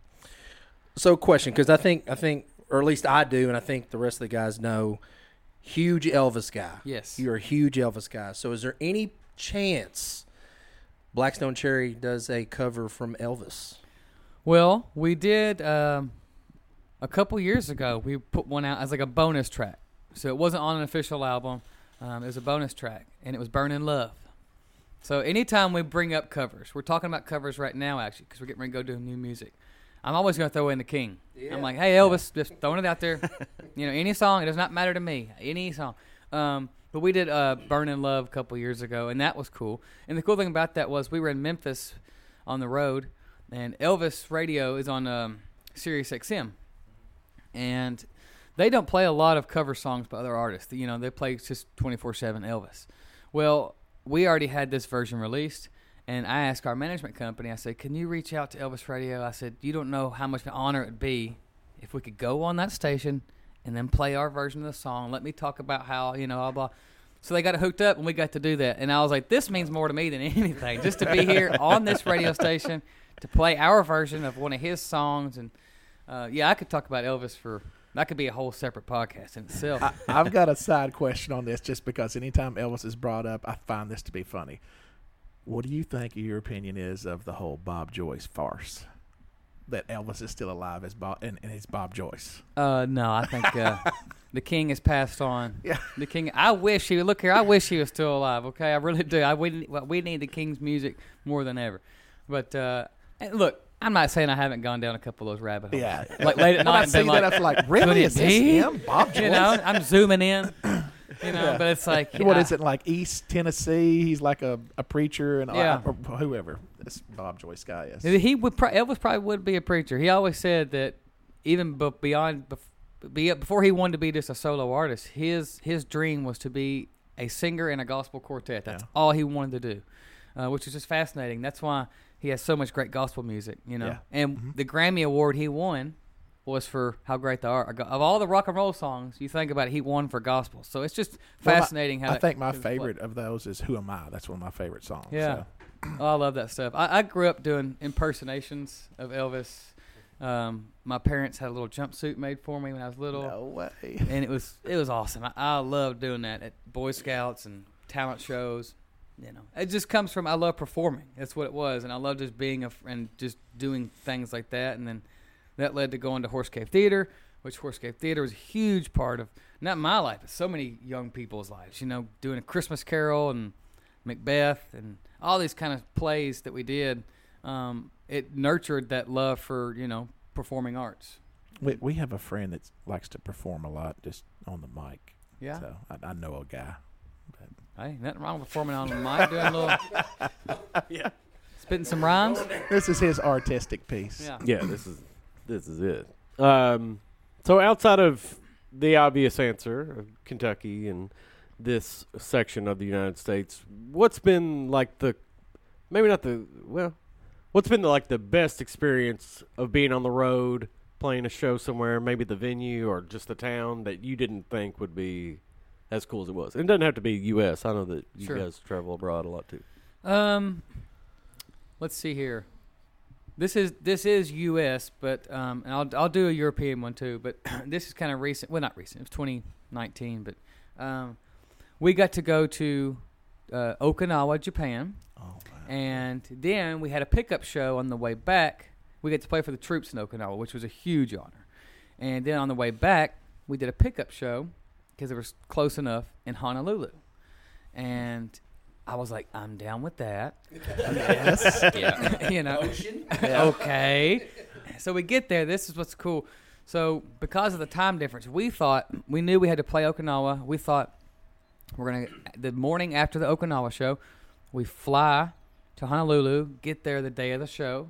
so question, because I think I think, or at least I do, and I think the rest of the guys know, huge Elvis guy. Yes. You're a huge Elvis guy. So is there any chance Blackstone Cherry does a cover from Elvis? Well, we did um, a couple years ago. We put one out as like a bonus track. So it wasn't on an official album. Um, it was a bonus track, and it was Burning Love. So anytime we bring up covers, we're talking about covers right now, actually, because we're getting ready to go do new music. I'm always going to throw in the King. Yeah. I'm like, hey, Elvis, just throwing it out there. You know, any song, it does not matter to me, any song. Um, but we did uh, Burning Love a couple years ago, and that was cool. And the cool thing about that was we were in Memphis on the road, and Elvis radio is on um, Sirius X M. And they don't play a lot of cover songs by other artists. You know, they play just twenty-four seven Elvis. Well, we already had this version released, and I asked our management company, I said, can you reach out to Elvis Radio? I said, you don't know how much of an honor it would be if we could go on that station and then play our version of the song. Let me talk about how, you know, blah, blah. So they got it hooked up, and we got to do that. And I was like, this means more to me than anything, just to be here on this radio station to play our version of one of his songs. And, uh, yeah, I could talk about Elvis for – that could be a whole separate podcast in itself. I, I've got a side question on this just because anytime Elvis is brought up, I find this to be funny. What do you think your opinion is of the whole Bob Joyce farce? That Elvis is still alive as Bob, and, and he's Bob Joyce. Uh, no, I think uh, the King has passed on. Yeah. The King. I wish he would look here. I wish he was still alive. Okay, I really do. I we we need the King's music more than ever. But uh, and look. I'm not saying I haven't gone down a couple of those rabbit holes. Yeah. Like late at night and been like, that, I feel like, really? Is this him? Bob Joyce? You know, I'm zooming in. You know, yeah. But it's like. What I, is it, like East Tennessee? He's like a, a preacher and yeah. or whoever this Bob Joyce guy is. He would pro- Elvis probably would be a preacher. He always said that even b- beyond be, before he wanted to be just a solo artist, his his dream was to be a singer in a gospel quartet. That's yeah. all he wanted to do, uh, which is just fascinating. That's why he has so much great gospel music, you know. Yeah. And mm-hmm. the Grammy Award he won was for how great they are. Of all the rock and roll songs, you think about it, he won for gospel. So it's just fascinating well, how I that think my favorite play. of those is Who Am I? That's one of my favorite songs. Yeah. So. Oh, I love that stuff. I, I grew up doing impersonations of Elvis. Um, my parents had a little jumpsuit made for me when I was little. No way. And it was it was awesome. I, I loved doing that at Boy Scouts and talent shows. You know, it just comes from I love performing. That's what it was, and I love just being a and just doing things like that. And then that led to going to Horse Cave Theater, which Horse Cave Theater was a huge part of not my life, but so many young people's lives. You know, doing A Christmas Carol and Macbeth and all these kind of plays that we did. Um, it nurtured that love for you know performing arts. We we have a friend that likes to perform a lot just on the mic. Yeah, so I, I know a guy. Hey, nothing wrong with performing on the mic, doing a little, yeah, spitting some rhymes. This is his artistic piece. Yeah, yeah. This is this is it. Um, so outside of the obvious answer of Kentucky and this section of the United States, what's been like the maybe not the well, what's been the, like the best experience of being on the road, playing a show somewhere, maybe the venue or just the town that you didn't think would be as cool as it was? It doesn't have to be U S I know that you sure. guys travel abroad a lot too. Um, let's see here. This is this is U S, but um, and I'll I'll do a European one too. But this is kind of recent. Well, not recent. It was twenty nineteen. But um, we got to go to uh, Okinawa, Japan, oh, wow. and then we had a pickup show on the way back. We got to play for the troops in Okinawa, which was a huge honor. And then on the way back, we did a pickup show, because it was close enough in Honolulu. And I was like, I'm down with that. Yes. Yeah. You know. Yeah. Okay. So we get there. This is what's cool. So because of the time difference, we thought we knew we had to play Okinawa. We thought we're gonna the morning after the Okinawa show, we fly to Honolulu, get there the day of the show,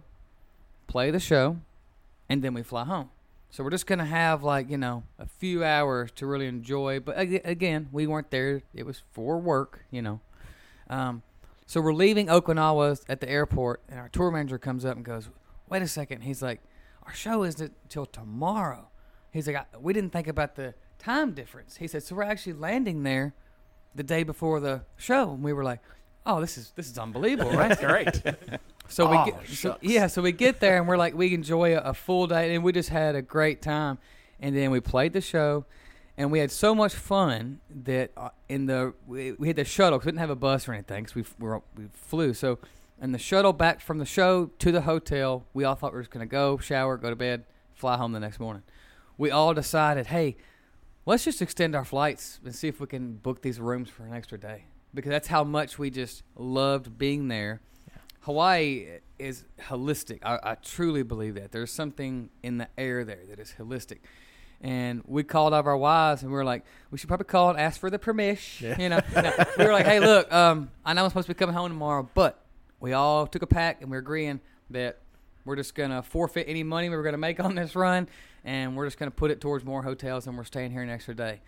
play the show, and then we fly home. So we're just gonna have like you know a few hours to really enjoy. But ag- again, we weren't there. It was for work, you know. Um, so we're leaving Okinawa at the airport, and our tour manager comes up and goes, "Wait a second." He's like, "Our show isn't until tomorrow." He's like, I, "We didn't think about the time difference." He said, "So we're actually landing there the day before the show." And we were like, "Oh, this is this is unbelievable, right?" Great. So Oh, we get, so, shucks. yeah, so we get there and we're like, we enjoy a, a full day, and we just had a great time. And then we played the show, and we had so much fun that uh, in the we, we had the shuttle 'cause we didn't have a bus or anything because we f- we, were, we flew. So in the shuttle back from the show to the hotel, we all thought we were just gonna go shower, go to bed, fly home the next morning. We all decided, hey, let's just extend our flights and see if we can book these rooms for an extra day, because that's how much we just loved being there. Hawaii is holistic. I, I truly believe that. There's something in the air there that is holistic. And we called all of our wives, and we were like, we should probably call and ask for the permission. Yeah. You know, No, we were like, hey, look, um, I know I'm supposed to be coming home tomorrow, but we all took a pact, and we're agreeing that we're just going to forfeit any money we were going to make on this run, and we're just going to put it towards more hotels, and we're staying here an extra day.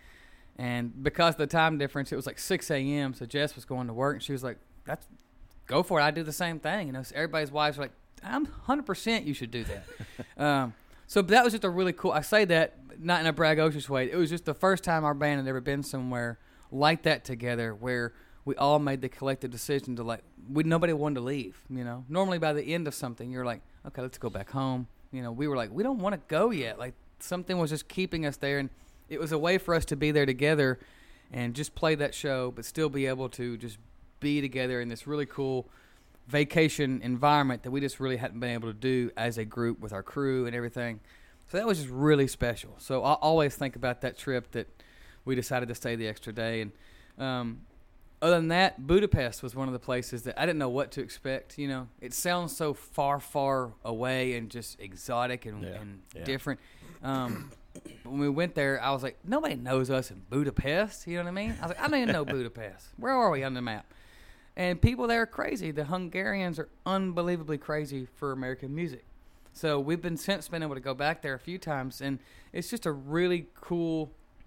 And because of the time difference, it was like six a.m., so Jess was going to work, and she was like, that's go for it. I do the same thing. You know, so everybody's wives were like, I'm one hundred percent you should do that. um, so that was just a really cool, I say that not in a braggadocious way. It was just the first time our band had ever been somewhere like that together, where we all made the collective decision to, like, we nobody wanted to leave, you know. Normally by the end of something, you're like, okay, let's go back home. You know, we were like, we don't want to go yet. Like, something was just keeping us there, and it was a way for us to be there together and just play that show, but still be able to just be together in this really cool vacation environment that we just really hadn't been able to do as a group with our crew and everything. So that was just really special. So I always think about that trip that we decided to stay the extra day. And um, other than that, Budapest was one of the places that I didn't know what to expect. You know, it sounds so far, far away and just exotic and, Yeah. and Yeah. different. Um, when we went there, I was like, nobody knows us in Budapest. You know what I mean? I was like, I don't even know Budapest. Where are we on the map? And people there are crazy. The Hungarians are unbelievably crazy for American music. So we've been since been able to go back there a few times, and it's just a really cool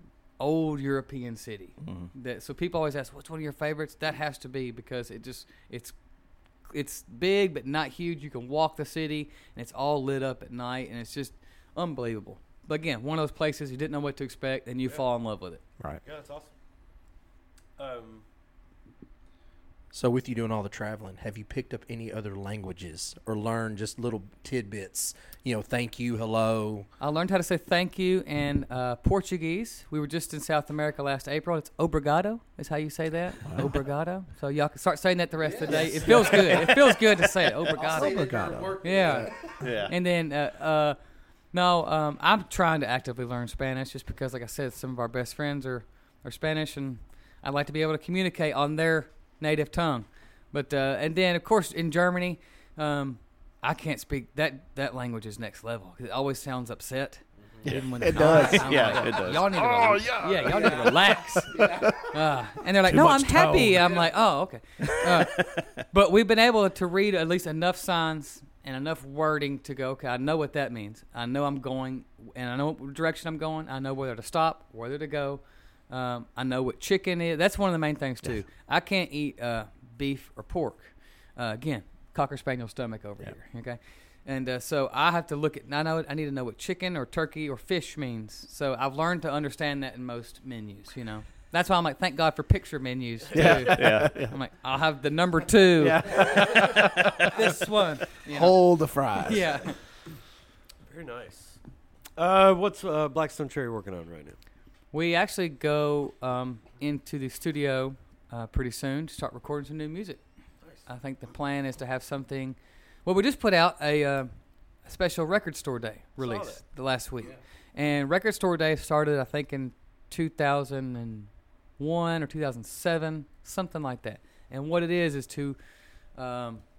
old European city. Mm-hmm. That so people always ask, "What's one of your favorites?" That has to be, because it just it's it's big but not huge. You can walk the city, and it's all lit up at night, and it's just unbelievable. But again, one of those places you didn't know what to expect, and you fall in love with it. Right. Yeah, that's awesome. Um, So with you doing all the traveling, have you picked up any other languages or learned just little tidbits? You know, thank you, hello. I learned how to say thank you in uh, Portuguese. We were just in South America last April. It's obrigado is how you say that. Obrigado. So y'all can start saying that the rest of the day. It feels good. It feels good to say it. Obrigado. Obrigado. Yeah. Yeah. And then, uh, uh, no, um, I'm trying to actively learn Spanish just because, like I said, some of our best friends are, are Spanish, and I'd like to be able to communicate on their native tongue. But uh, and then, of course, in Germany, um, I can't speak that that language is next level. It always sounds upset. Even when It it's not. does. I'm Yeah, like, it does. Y'all need to, Oh, rel- yeah. yeah, y'all need to relax. Uh, and they're like, Too no, much I'm happy. tone. I'm like, oh, okay. Uh, but we've been able to read at least enough signs and enough wording to go, okay, I know what that means. I know I'm going, and I know what direction I'm going. I know whether to stop, whether to go. Um, I know what chicken is. That's one of the main things, too. I can't eat uh, beef or pork. Uh, again, Cocker Spaniel stomach over Yeah. here, okay? And uh, so I have to look at, I know I need to know what chicken or turkey or fish means. So I've learned to understand that in most menus, you know. That's why I'm like, thank God for picture menus, too. Yeah. I'm like, I'll have the number two. This one. You know? Hold the fries. Yeah. very nice. Uh, what's uh, Blackstone Cherry working on right now? We actually go um, into the studio uh, pretty soon to start recording some new music. I think the plan is to have something. Well, we just put out a, uh, a special Record Store Day release the last week. And Record Store Day started, I think, in two thousand one or two thousand seven, something like that. And what it is is to um,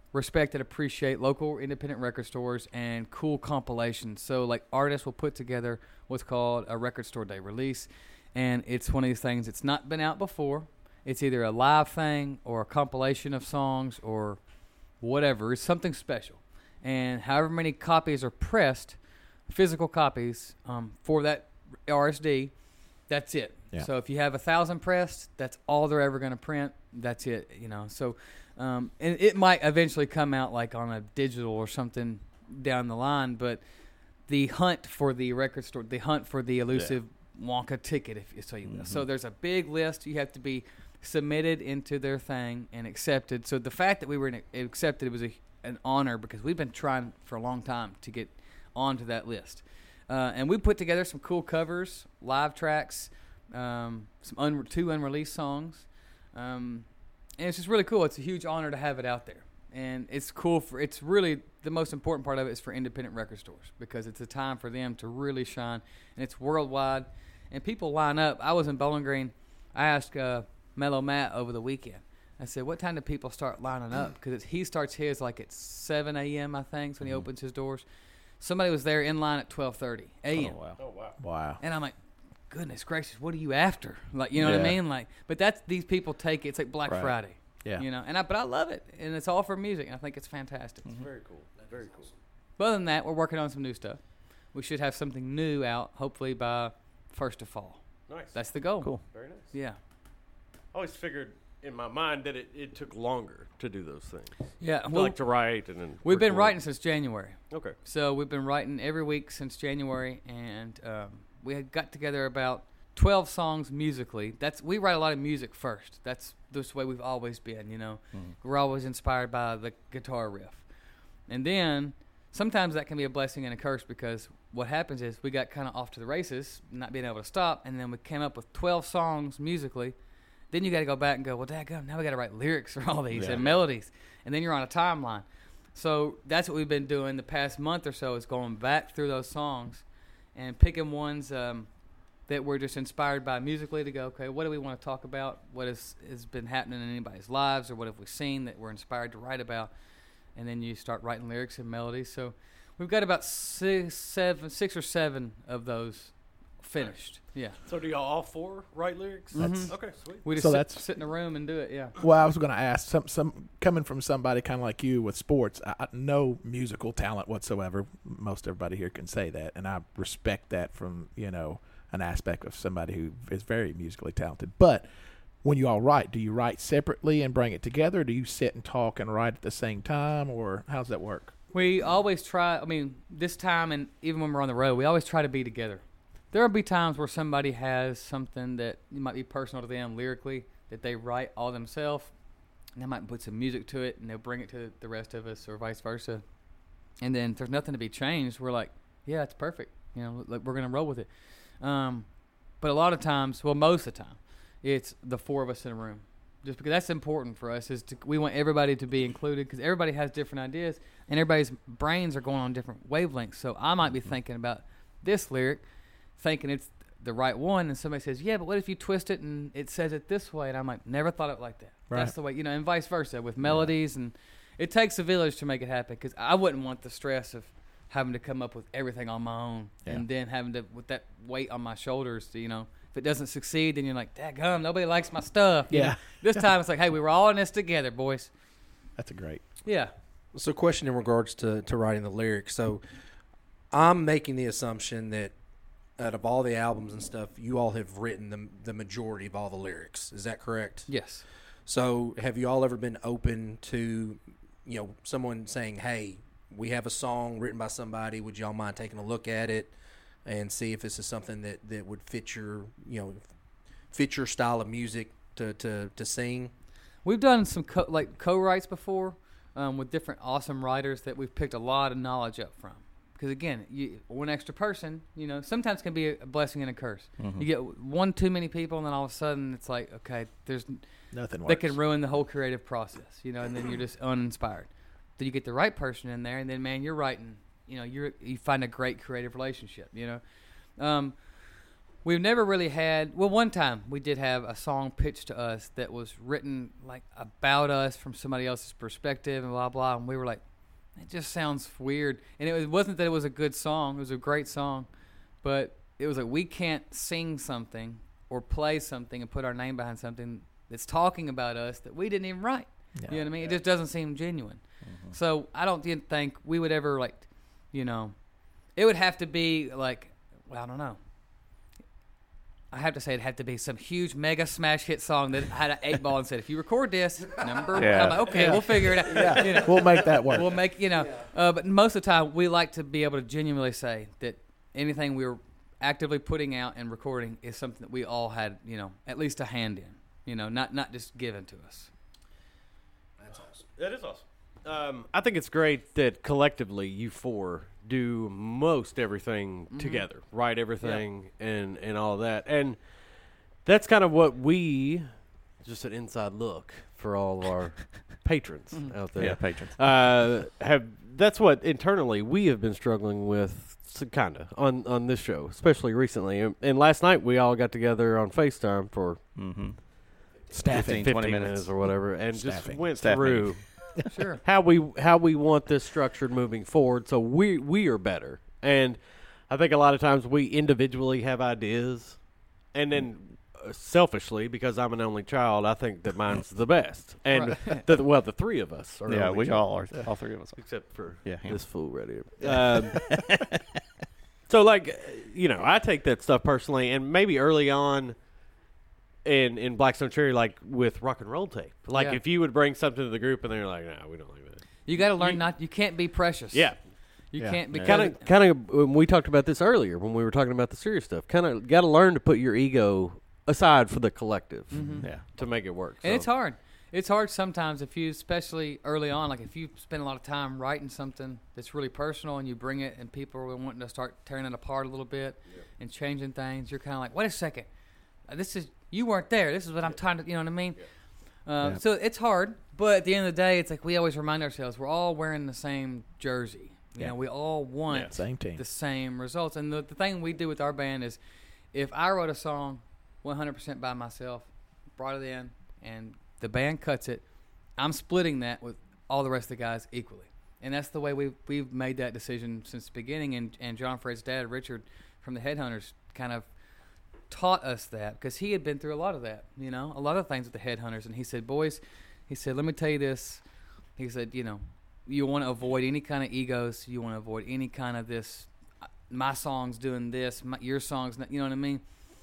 respect and appreciate local independent record stores and cool compilations. So, like, artists will put together what's called a record store day release, and it's one of these things that's not been out before. It's either a live thing or a compilation of songs or whatever. It's something special. And however many copies are pressed, physical copies, um, for that R S D, that's it. Yeah. So if you have a thousand pressed, that's all they're ever going to print. That's it, you know. So, um, and it might eventually come out like on a digital or something down the line. But the hunt for the record store, the hunt for the elusive yeah. Wonka ticket, if you so you will. Mm-hmm. So there's a big list. You have to be submitted into their thing and accepted. So the fact that we were in, accepted was a, an honor because we've been trying for a long time to get onto that list. Uh, and we put together some cool covers, live tracks, um, some un- two unreleased songs. Um, and it's just really cool. It's a huge honor to have it out there. And it's cool for, it's really, the most important part of it is for independent record stores because it's a time for them to really shine. And it's worldwide. And people line up. I was in Bowling Green. I asked uh, Mellow Matt over the weekend. I said, what time do people start lining up? Because he starts his like at seven a.m., I think, is when he Mm-hmm. opens his doors. Somebody was there in line at twelve thirty a.m. Oh, wow. Oh, wow. Wow. And I'm like, goodness gracious, what are you after? Like, you know Yeah. what I mean? Like, but that's, these people take it. It's like Black Right. Friday. Yeah. You know, and I, but I love it. And it's all for music. And I think it's fantastic. It's very cool. Very cool. But other than that, we're working on some new stuff. We should have something new out, hopefully by first of fall. Nice. That's the goal. Cool. Very nice. Yeah. I always figured in my mind that it, it took longer to do those things. Yeah. I Well, like to write and then we've been record. writing since January. Okay. So we've been writing every week since January, and um, we had got together about twelve songs musically. That's we write a lot of music first. That's this way we've always been. You know, Mm-hmm. we're always inspired by the guitar riff, and then sometimes that can be a blessing and a curse because what happens is we got kind of off to the races, not being able to stop, and then we came up with twelve songs musically. Then you got to go back and go, well, dadgum, now we got to write lyrics for all these Yeah. and melodies, and then you're on a timeline. So that's what we've been doing the past month or so is going back through those songs and picking ones um, that we're just inspired by musically to go, okay, what do we want to talk about? What has, has been happening in anybody's lives or what have we seen that we're inspired to write about? And then you start writing lyrics and melodies. So we've got about six, seven, six or seven of those finished. Yeah. So do y'all all four write lyrics? That's- Okay, sweet. We just So sit, that's- sit in a room and do it, yeah. Well, I was going to ask some some coming from somebody kind of like you with sports. I, I, no musical talent whatsoever. Most everybody here can say that, and I respect that from you know an aspect of somebody who is very musically talented. But when you all write, do you write separately and bring it together? Or do you sit and talk and write at the same time, or how does that work? We always try, I mean, this time and even when we're on the road, we always try to be together. There will be times where somebody has something that might be personal to them lyrically that they write all themselves, and they might put some music to it, and they'll bring it to the rest of us or vice versa. And then if there's nothing to be changed, we're like, yeah, it's perfect. You know, like, we're going to roll with it. Um, but a lot of times, well, most of the time, it's the four of us in a room. Just because that's important for us is to, we want everybody to be included because everybody has different ideas and everybody's brains are going on different wavelengths. So I might be thinking about this lyric, thinking it's the right one, and somebody says, yeah, but what if you twist it and it says it this way? And I'm like, never thought of it like that. Right. That's the way, you know, and vice versa with melodies. And it takes a village to make it happen because I wouldn't want the stress of having to come up with everything on my own Yeah. and then having to, with that weight on my shoulders, to, you know, if it doesn't succeed, then you're like, dadgum, nobody likes my stuff. You Yeah. know? This time it's like, hey, we were all in this together, boys. That's a great. Yeah. So, question in regards to, to writing the lyrics. So, I'm making the assumption that out of all the albums and stuff, you all have written the the majority of all the lyrics. Is that correct? Yes. So, have you all ever been open to, you know, someone saying, "Hey, we have a song written by somebody. Would y'all mind taking a look at it and see if this is something that, that would fit your, you know, fit your style of music to to, to sing?" We've done some co- like co-writes before um, with different awesome writers that we've picked a lot of knowledge up from. Because again, you, one extra person, you know, sometimes can be a blessing and a curse. Mm-hmm. You get one too many people, and then all of a sudden it's like, okay, there's Nothing works. that can ruin the whole creative process, you know, and then you're just uninspired. Then you get the right person in there, and then man, you're writing, you know, you you find a great creative relationship, you know. Um, we've never really had. Well, one time we did have a song pitched to us that was written like about us from somebody else's perspective and blah blah, and we were like, it just sounds weird. And it was, wasn't that it was a good song; it was a great song, but it was like we can't sing something or play something and put our name behind something that's talking about us that we didn't even write. Yeah. You know what I mean? It just doesn't seem genuine. Mm-hmm. So I don't didn't think we would ever like, you know, it would have to be like, well, I don't know. I have to say it had to be some huge mega smash hit song that had an eight ball and said, if you record this number, Yeah. I'm like, okay, Yeah. we'll figure it out. Yeah. You know, We'll make that work. we'll make, you know, uh, but most of the time we like to be able to genuinely say that anything we were actively putting out and recording is something that we all had, you know, at least a hand in, you know, not, not just given to us. That is awesome. Um, I think it's great that collectively you four do most everything Mm-hmm. together, write everything and, and all of that. And that's kind of what we, just an inside look for all of our patrons Mm-hmm. out there. Yeah, patrons. Uh, have that's what internally we have been struggling with, kind of on, on this show, especially recently. And, and last night we all got together on FaceTime for Mm-hmm. Staffing. fifteen, twenty minutes. minutes. or whatever, and Staffing. just went Staff through Sure. how we how we want this structured moving forward. So we we are better, and I think a lot of times we individually have ideas, and then uh, selfishly, because I'm an only child, I think that mine's the best. And the, well, the three of us are Yeah, only we child, all are. All three of us. Are. except for Yeah, him. this fool right here. Um, so like, uh, you know, I take that stuff personally, and maybe early on. In, in Blackstone Cherry, like with rock and roll tape, like Yeah. if you would bring something to the group and they're like, "No, we don't like that." You got to learn You- not, you can't be precious. Yeah, You Yeah. can't be kind of, kind of. When we talked about this earlier, when we were talking about the serious stuff, kind of got to learn to put your ego aside for the collective Yeah. to make it work. And So- it's hard. It's hard sometimes if you, especially early on, like if you spend a lot of time writing something that's really personal and you bring it and people are wanting to start tearing it apart a little bit and changing things, you're kind of like, wait a second, uh, this is, you weren't there. This is what I'm trying to, you know what I mean? Um, Yeah. So it's hard, but at the end of the day, it's like we always remind ourselves we're all wearing the same jersey. You Yeah. know, we all want Yeah. Same team. the same results. And the, the thing we do with our band is if I wrote a song one hundred percent by myself, brought it in, and the band cuts it, I'm splitting that with all the rest of the guys equally. And that's the way we've, we've made that decision since the beginning. And, and John Fred's dad, Richard, from the Headhunters, kind of taught us that because he had been through a lot of that, you know, a lot of things with the Headhunters. And he said, boys, he said, let me tell you this. He said, you know, you want to avoid any kind of egos. You want to avoid any kind of this, my song's doing this, my, your song's not, you know what I mean?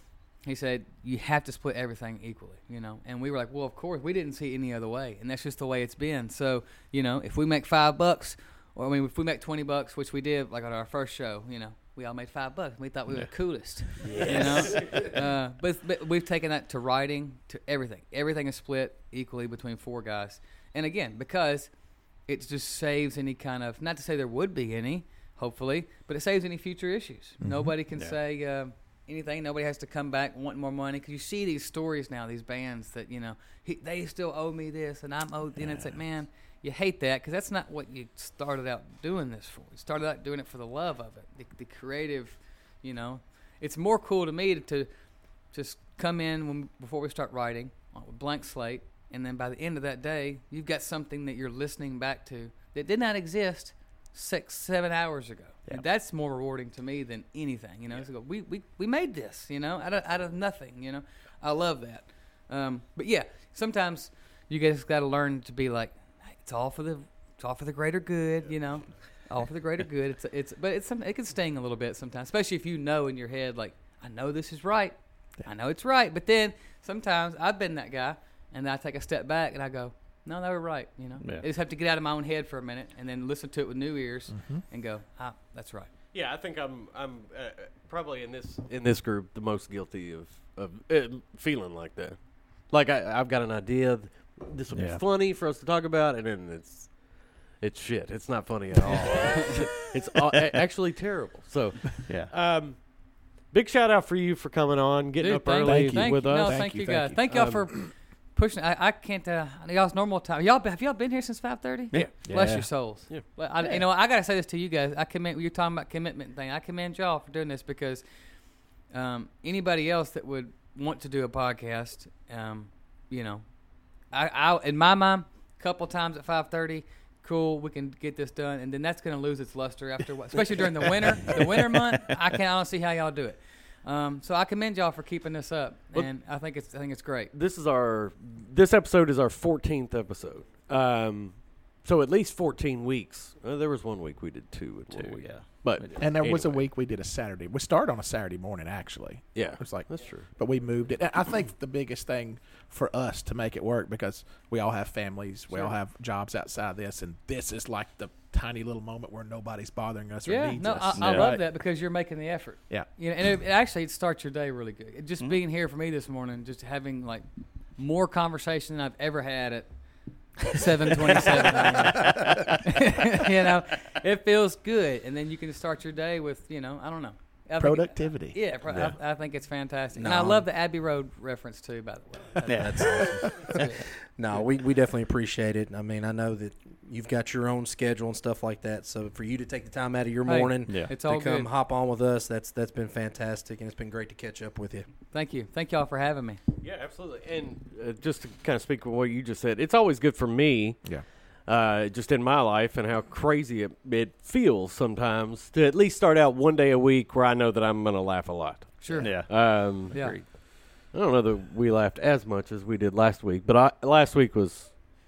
He said, you have to split everything equally, you know? And we were like, well, of course, we didn't see it any other way. And that's just the way it's been. So, you know, if we make five bucks, or I mean, if we make twenty bucks, which we did, like on our first show, you know, we all made five bucks. We thought we were the coolest, you know? Uh, but, but we've taken that to writing, to everything. Everything is split equally between four guys. And again, because it just saves any kind of, not to say there would be any, hopefully, but it saves any future issues. Nobody can say uh, anything. Nobody has to come back wanting more money. Because you see these stories now, these bands that, you know, he, they still owe me this and I'm owed. And it's like, man, you hate that because that's not what you started out doing this for. You started out doing it for the love of it, the, the creative, you know. It's more cool to me to, to just come in when, before we start writing on a blank slate. And then by the end of that day, you've got something that you're listening back to that did not exist six, seven hours ago. Yeah. And that's more rewarding to me than anything. You know, it's like, we, we we made this. You know, out of out of nothing. You know, I love that. Um, but yeah, sometimes you just got to learn to be like, hey, it's all for the it's all for the greater good. You know, all for the greater good. It's it's but it's some, it can sting a little bit sometimes, especially if you know in your head like, I know this is right. I know it's right. But then sometimes I've been that guy. And then I take a step back and I go, no, they were right. You know, Yeah. I just have to get out of my own head for a minute and then listen to it with new ears and go, ah, that's right. Yeah, I think I'm I'm uh, probably in this in this group the most guilty of of uh, feeling like that. Like I, I've got an idea. This will Yeah. be funny for us to talk about, and then it's it's shit. It's not funny at all. It's all, a- actually terrible. So, Yeah. um, big shout out for you for coming on, getting Dude, up thank early you. Thank with you. us. No, Thank thank, you, you thank guys. you. Thank y'all Um, for pushing. I, I can't. Uh, y'all's normal time. Y'all have y'all been here since five thirty? Yeah. Bless Yeah. your souls. Yeah. Well, I, You know, I gotta say this to you guys. I commend. You're talking about commitment thing. I commend y'all for doing this because um, anybody else that would want to do a podcast, um, you know, I, I in my mind, a couple times at five thirty, cool, we can get this done, and then that's going to lose its luster after what, especially during the winter, the winter month. I can't honestly see how y'all do it. Um, so I commend y'all for keeping this up, and I think it's I think it's great. This is our this episode is our fourteenth episode. Um, so at least fourteen weeks. Uh, there was one week we did two. And two, one week. yeah. But And there was a anyway. week we did a Saturday. We started on a Saturday morning, actually. Yeah, It was like that's true. But we moved it. And I think the biggest thing for us to make it work, because we all have families, we all have jobs outside this, and this is like the tiny little moment where nobody's bothering us or Yeah, needs no, us. I, I Yeah. love that because you're making the effort. Yeah. You know, and it, it actually it starts your day really good. It just being here for me this morning, just having like more conversation than I've ever had at seven twenty-seven. You know, it feels good, and then you can start your day with, you know, I don't know. I think- Productivity. yeah, pro- I, I think it's fantastic. No. And I love the Abbey Road reference too, by the way. Yeah. That's awesome. No, we, we definitely appreciate it. I mean, I know that you've got your own schedule and stuff like that. So for you to take the time out of your Hey, morning Yeah. It's to all come good. hop on with us, that's that's been fantastic, and it's been great to catch up with you. Thank you. Thank y'all for having me. Yeah, absolutely. And uh, just to kind of speak with what you just said, it's always good for me, Yeah. uh, just in my life and how crazy it, it feels sometimes to at least start out one day a week where I know that I'm going to laugh a lot. Sure. Yeah. Um, Yeah. I don't know that we laughed as much as we did last week, but I, last week was.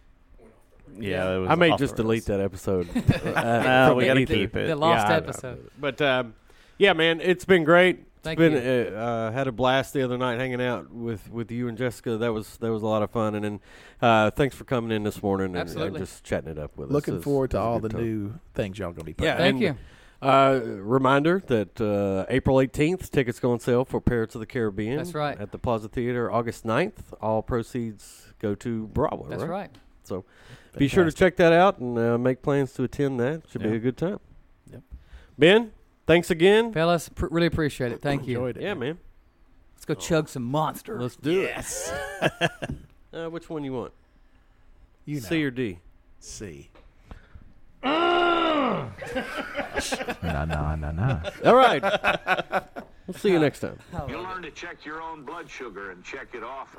Yeah. It was I may off just the delete rails. that episode. Uh, No, from we gotta either. keep it. The lost Yeah, I know. episode. But um, yeah, man, it's been great. Thank it's been, you. Uh, uh, had a blast the other night hanging out with, with you and Jessica. That was that was a lot of fun. And then uh, thanks for coming in this morning and, and Absolutely. just chatting it up with us. Looking It was- forward to it was a all the good time. new things y'all going to be putting Yeah, out. Thank and, you. Uh, reminder that uh, April eighteenth, tickets go on sale for Pirates of the Caribbean. That's right. At the Plaza Theater. August ninth, all proceeds go to Bravo. That's right. So be sure to check that out and uh, make plans to attend that. Should Yeah. be a good time. Yep. Ben, thanks again. Fellas, pr- really appreciate it. Thank you. Enjoyed it. Yeah, man. Let's go chug some Monster. Let's do it. uh, which one you want? You know. C or D? C. No, no, no, no. All right. We'll see you next time. You learn to check your own blood sugar and check it often.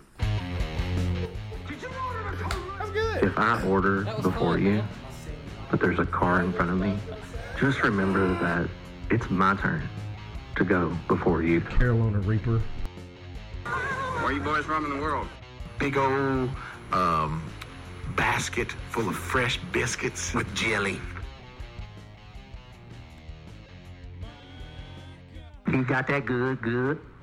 If I order before you, but there's a car in front of me, just remember that it's my turn to go before you. Carolina Reaper. Where you boys from in the world? Big old um, basket full of fresh biscuits with jelly. You got that good, good?